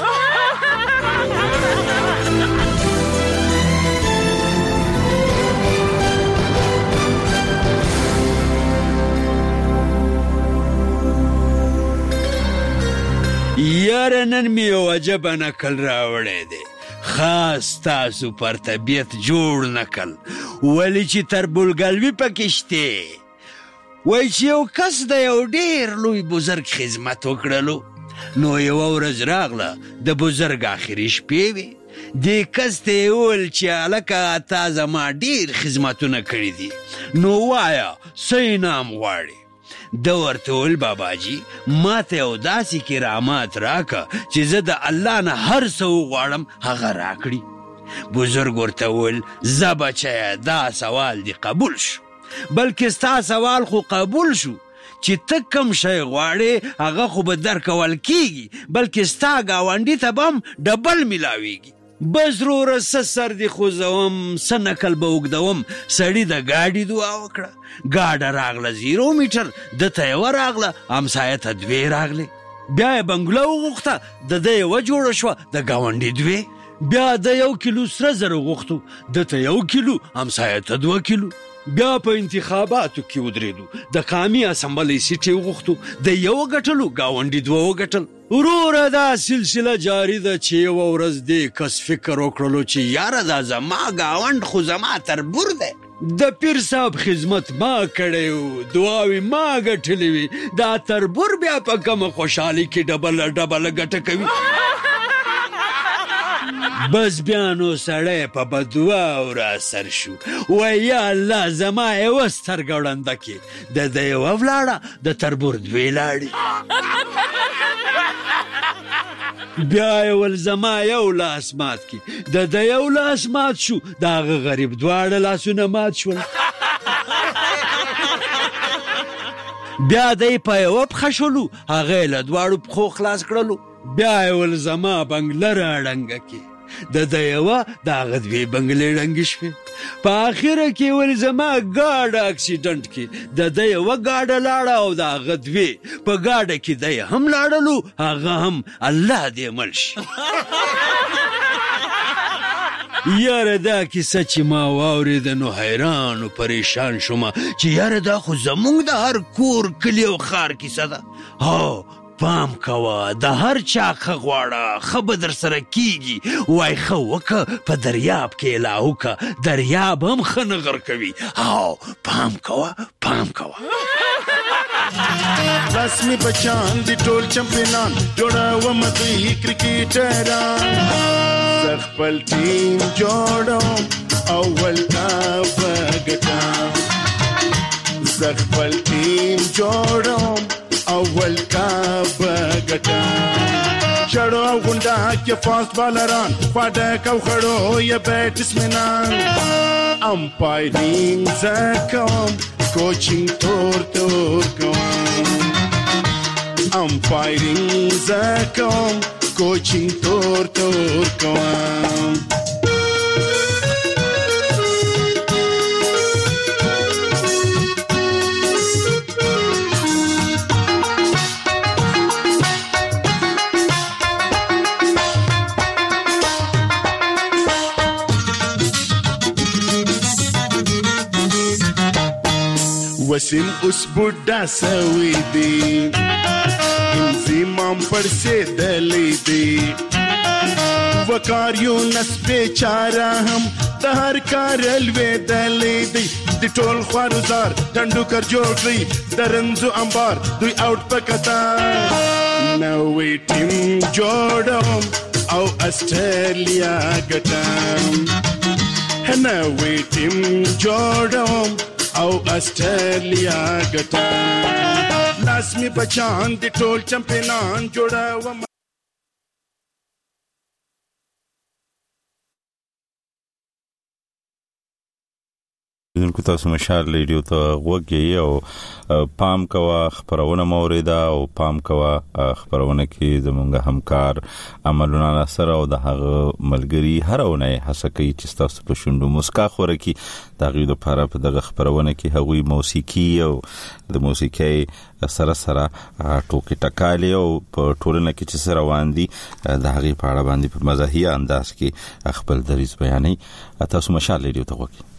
یاره نن مې یو عجبه نکل راوړی دی، خاص تاسو پر طبیعت جوړ نکل، ولی چې تربورګلوي پکې شته. وایي چې یو کس د یو ډېر لوی بزرګ خدمت وکړلو، نو یوه ورځ راغله د بزرګ آخري شپې وې. دې کس ته یې وویل چې هلکه تا زما ډېر خدمتونه کړي دي، نو وایه څه انعام غواړې؟ ده ورته وویل باباجي ما ته یو داسې کرامات راکه چې زه د الله نه هر څه وغواړم هغه راکړي. بزرګ ورته وویل زه بچیه دا سوال دی قبول شو، بلکې ستا سوال خو قبول شو چې ته کم شی غواړې هغه خو به درکول کیږي، بلکې ستا ګاونډي ته به هم ډبل میلاویږي. بس وروره څه سر دې خوځوم، څه نکل به اوږدوم. سړي د ګاډي دعا وکړه، ګاډه راغله زیرو میټر، ده ته یوه راغله، همسایه ته دوې راغلې. بیا یې بنګله وغوښته، د ده یوه جوړه شوه، د ګاونډي دوې. بیا د یو کیلو سره زر غوښتو، ده ته یو کیلو، همسایه ته دوه کیلو. بیا په انتخاباتو کې ودرېدو، د قامي اسمبلۍ سیټ یې وغوښتو، د یوه ګټلو، ګاونډي دوه وګټل. وروره دا سلسله جاري ده چې یوه ورځ دې کس فکر وکړلو چې یاره دا زما ګاونډ خو زما تربور دی، د پیر صاحب خدمت ما کړی و، دعاوې ما ګټلې وي، دا تربور بیا په کومه خوشحالي کې ډبله ډبله ګټه کوي. بس بیا نو سړی په بدوا او را سر شو، وای یا الله زما یوه سترګه وړنده کې، د ده یوه ولاړه، د تربور دوې لاړې. بیا یې ول زما یو لاس مات کې، د ده یو لاس مات شو، د هغه غریب دواړه لاسونه مات شول. بیا دی په یوه پښه شولو، هغه یې له دواړو پښو خلاص کړلو. بیا یې ول زما بنګله را ړنګه کې، د ده یوه د هغه دوې بنګلې ړنګې شوې. په اخره کې ول زما ګاډه اکسیډنټ کې، د ده یوه ګاډه لاړه او د هغه دوې، په ګاډه کې دی هم لاړلو، هغه هم الله دې مل شي. یاره دا کیسه چې ما واورېده نو حیران و پریشان شومه چې یاره دا خو زمونږ د هر کور کلي او ښار کیسه ده. هو پام کوه، د هر چا ښه غواړه، ښه به در سره کیږي. وای ښه وکه په دریاب کې اله وکه، دریاب هم ښه نغر کوي. او پام کوه پام کوه. رسمي بچان دي ټول چمپیانان، جوړوم دوی کرکټران، زه خپل ټیم جوړوم اول کپ ګټم، زه خپل ټیم جوړوم اول کپ ګټم. چړو او غونډه کې فاست بالران، پاډک او خړو یې بیټسمنان، امپایرینګ زه کوم، کوچینګ تور تور کوم، امپایرینګ زه کوم، کوچینګ تور تور کوم. وسیم اوس بوډا سوي دي، انزیمام پړسېدلی دي، وکاریونس بیچاره هم د هر کار لوېدلی دی. د ټول خوارزار ټنډوکر جوړ کړئ، د رنځو انبار دوی آوټ په قطار. نوی ټیم جوړوم او اسټرالیا ګټم، نوی ټیم جوړوم او اسټرالیا ګټم. لاس می بچان دي ټول چمپیانان، جوړوم. دونکو تاسو مشال ریډیو ته غوږ یې او پام کوه خبرونه موریده او پام کوه خبرونه کې زمونږ همکار عملونه سره او د هغه ملګری هرونه هڅه کوي چې تاسو په شوندو مسکا خوره کې د غوډ لپاره په دغه خبرونه کې هغوی موسیقي او د موسیقي سره سره ټوکې ټکالي او په ټولنه کې چې سره روان دي د هغه په اړه باندې په مزاحیه انداز کې خپل دریځ بیانوي. تاسو مشال ریډیو ته غوږ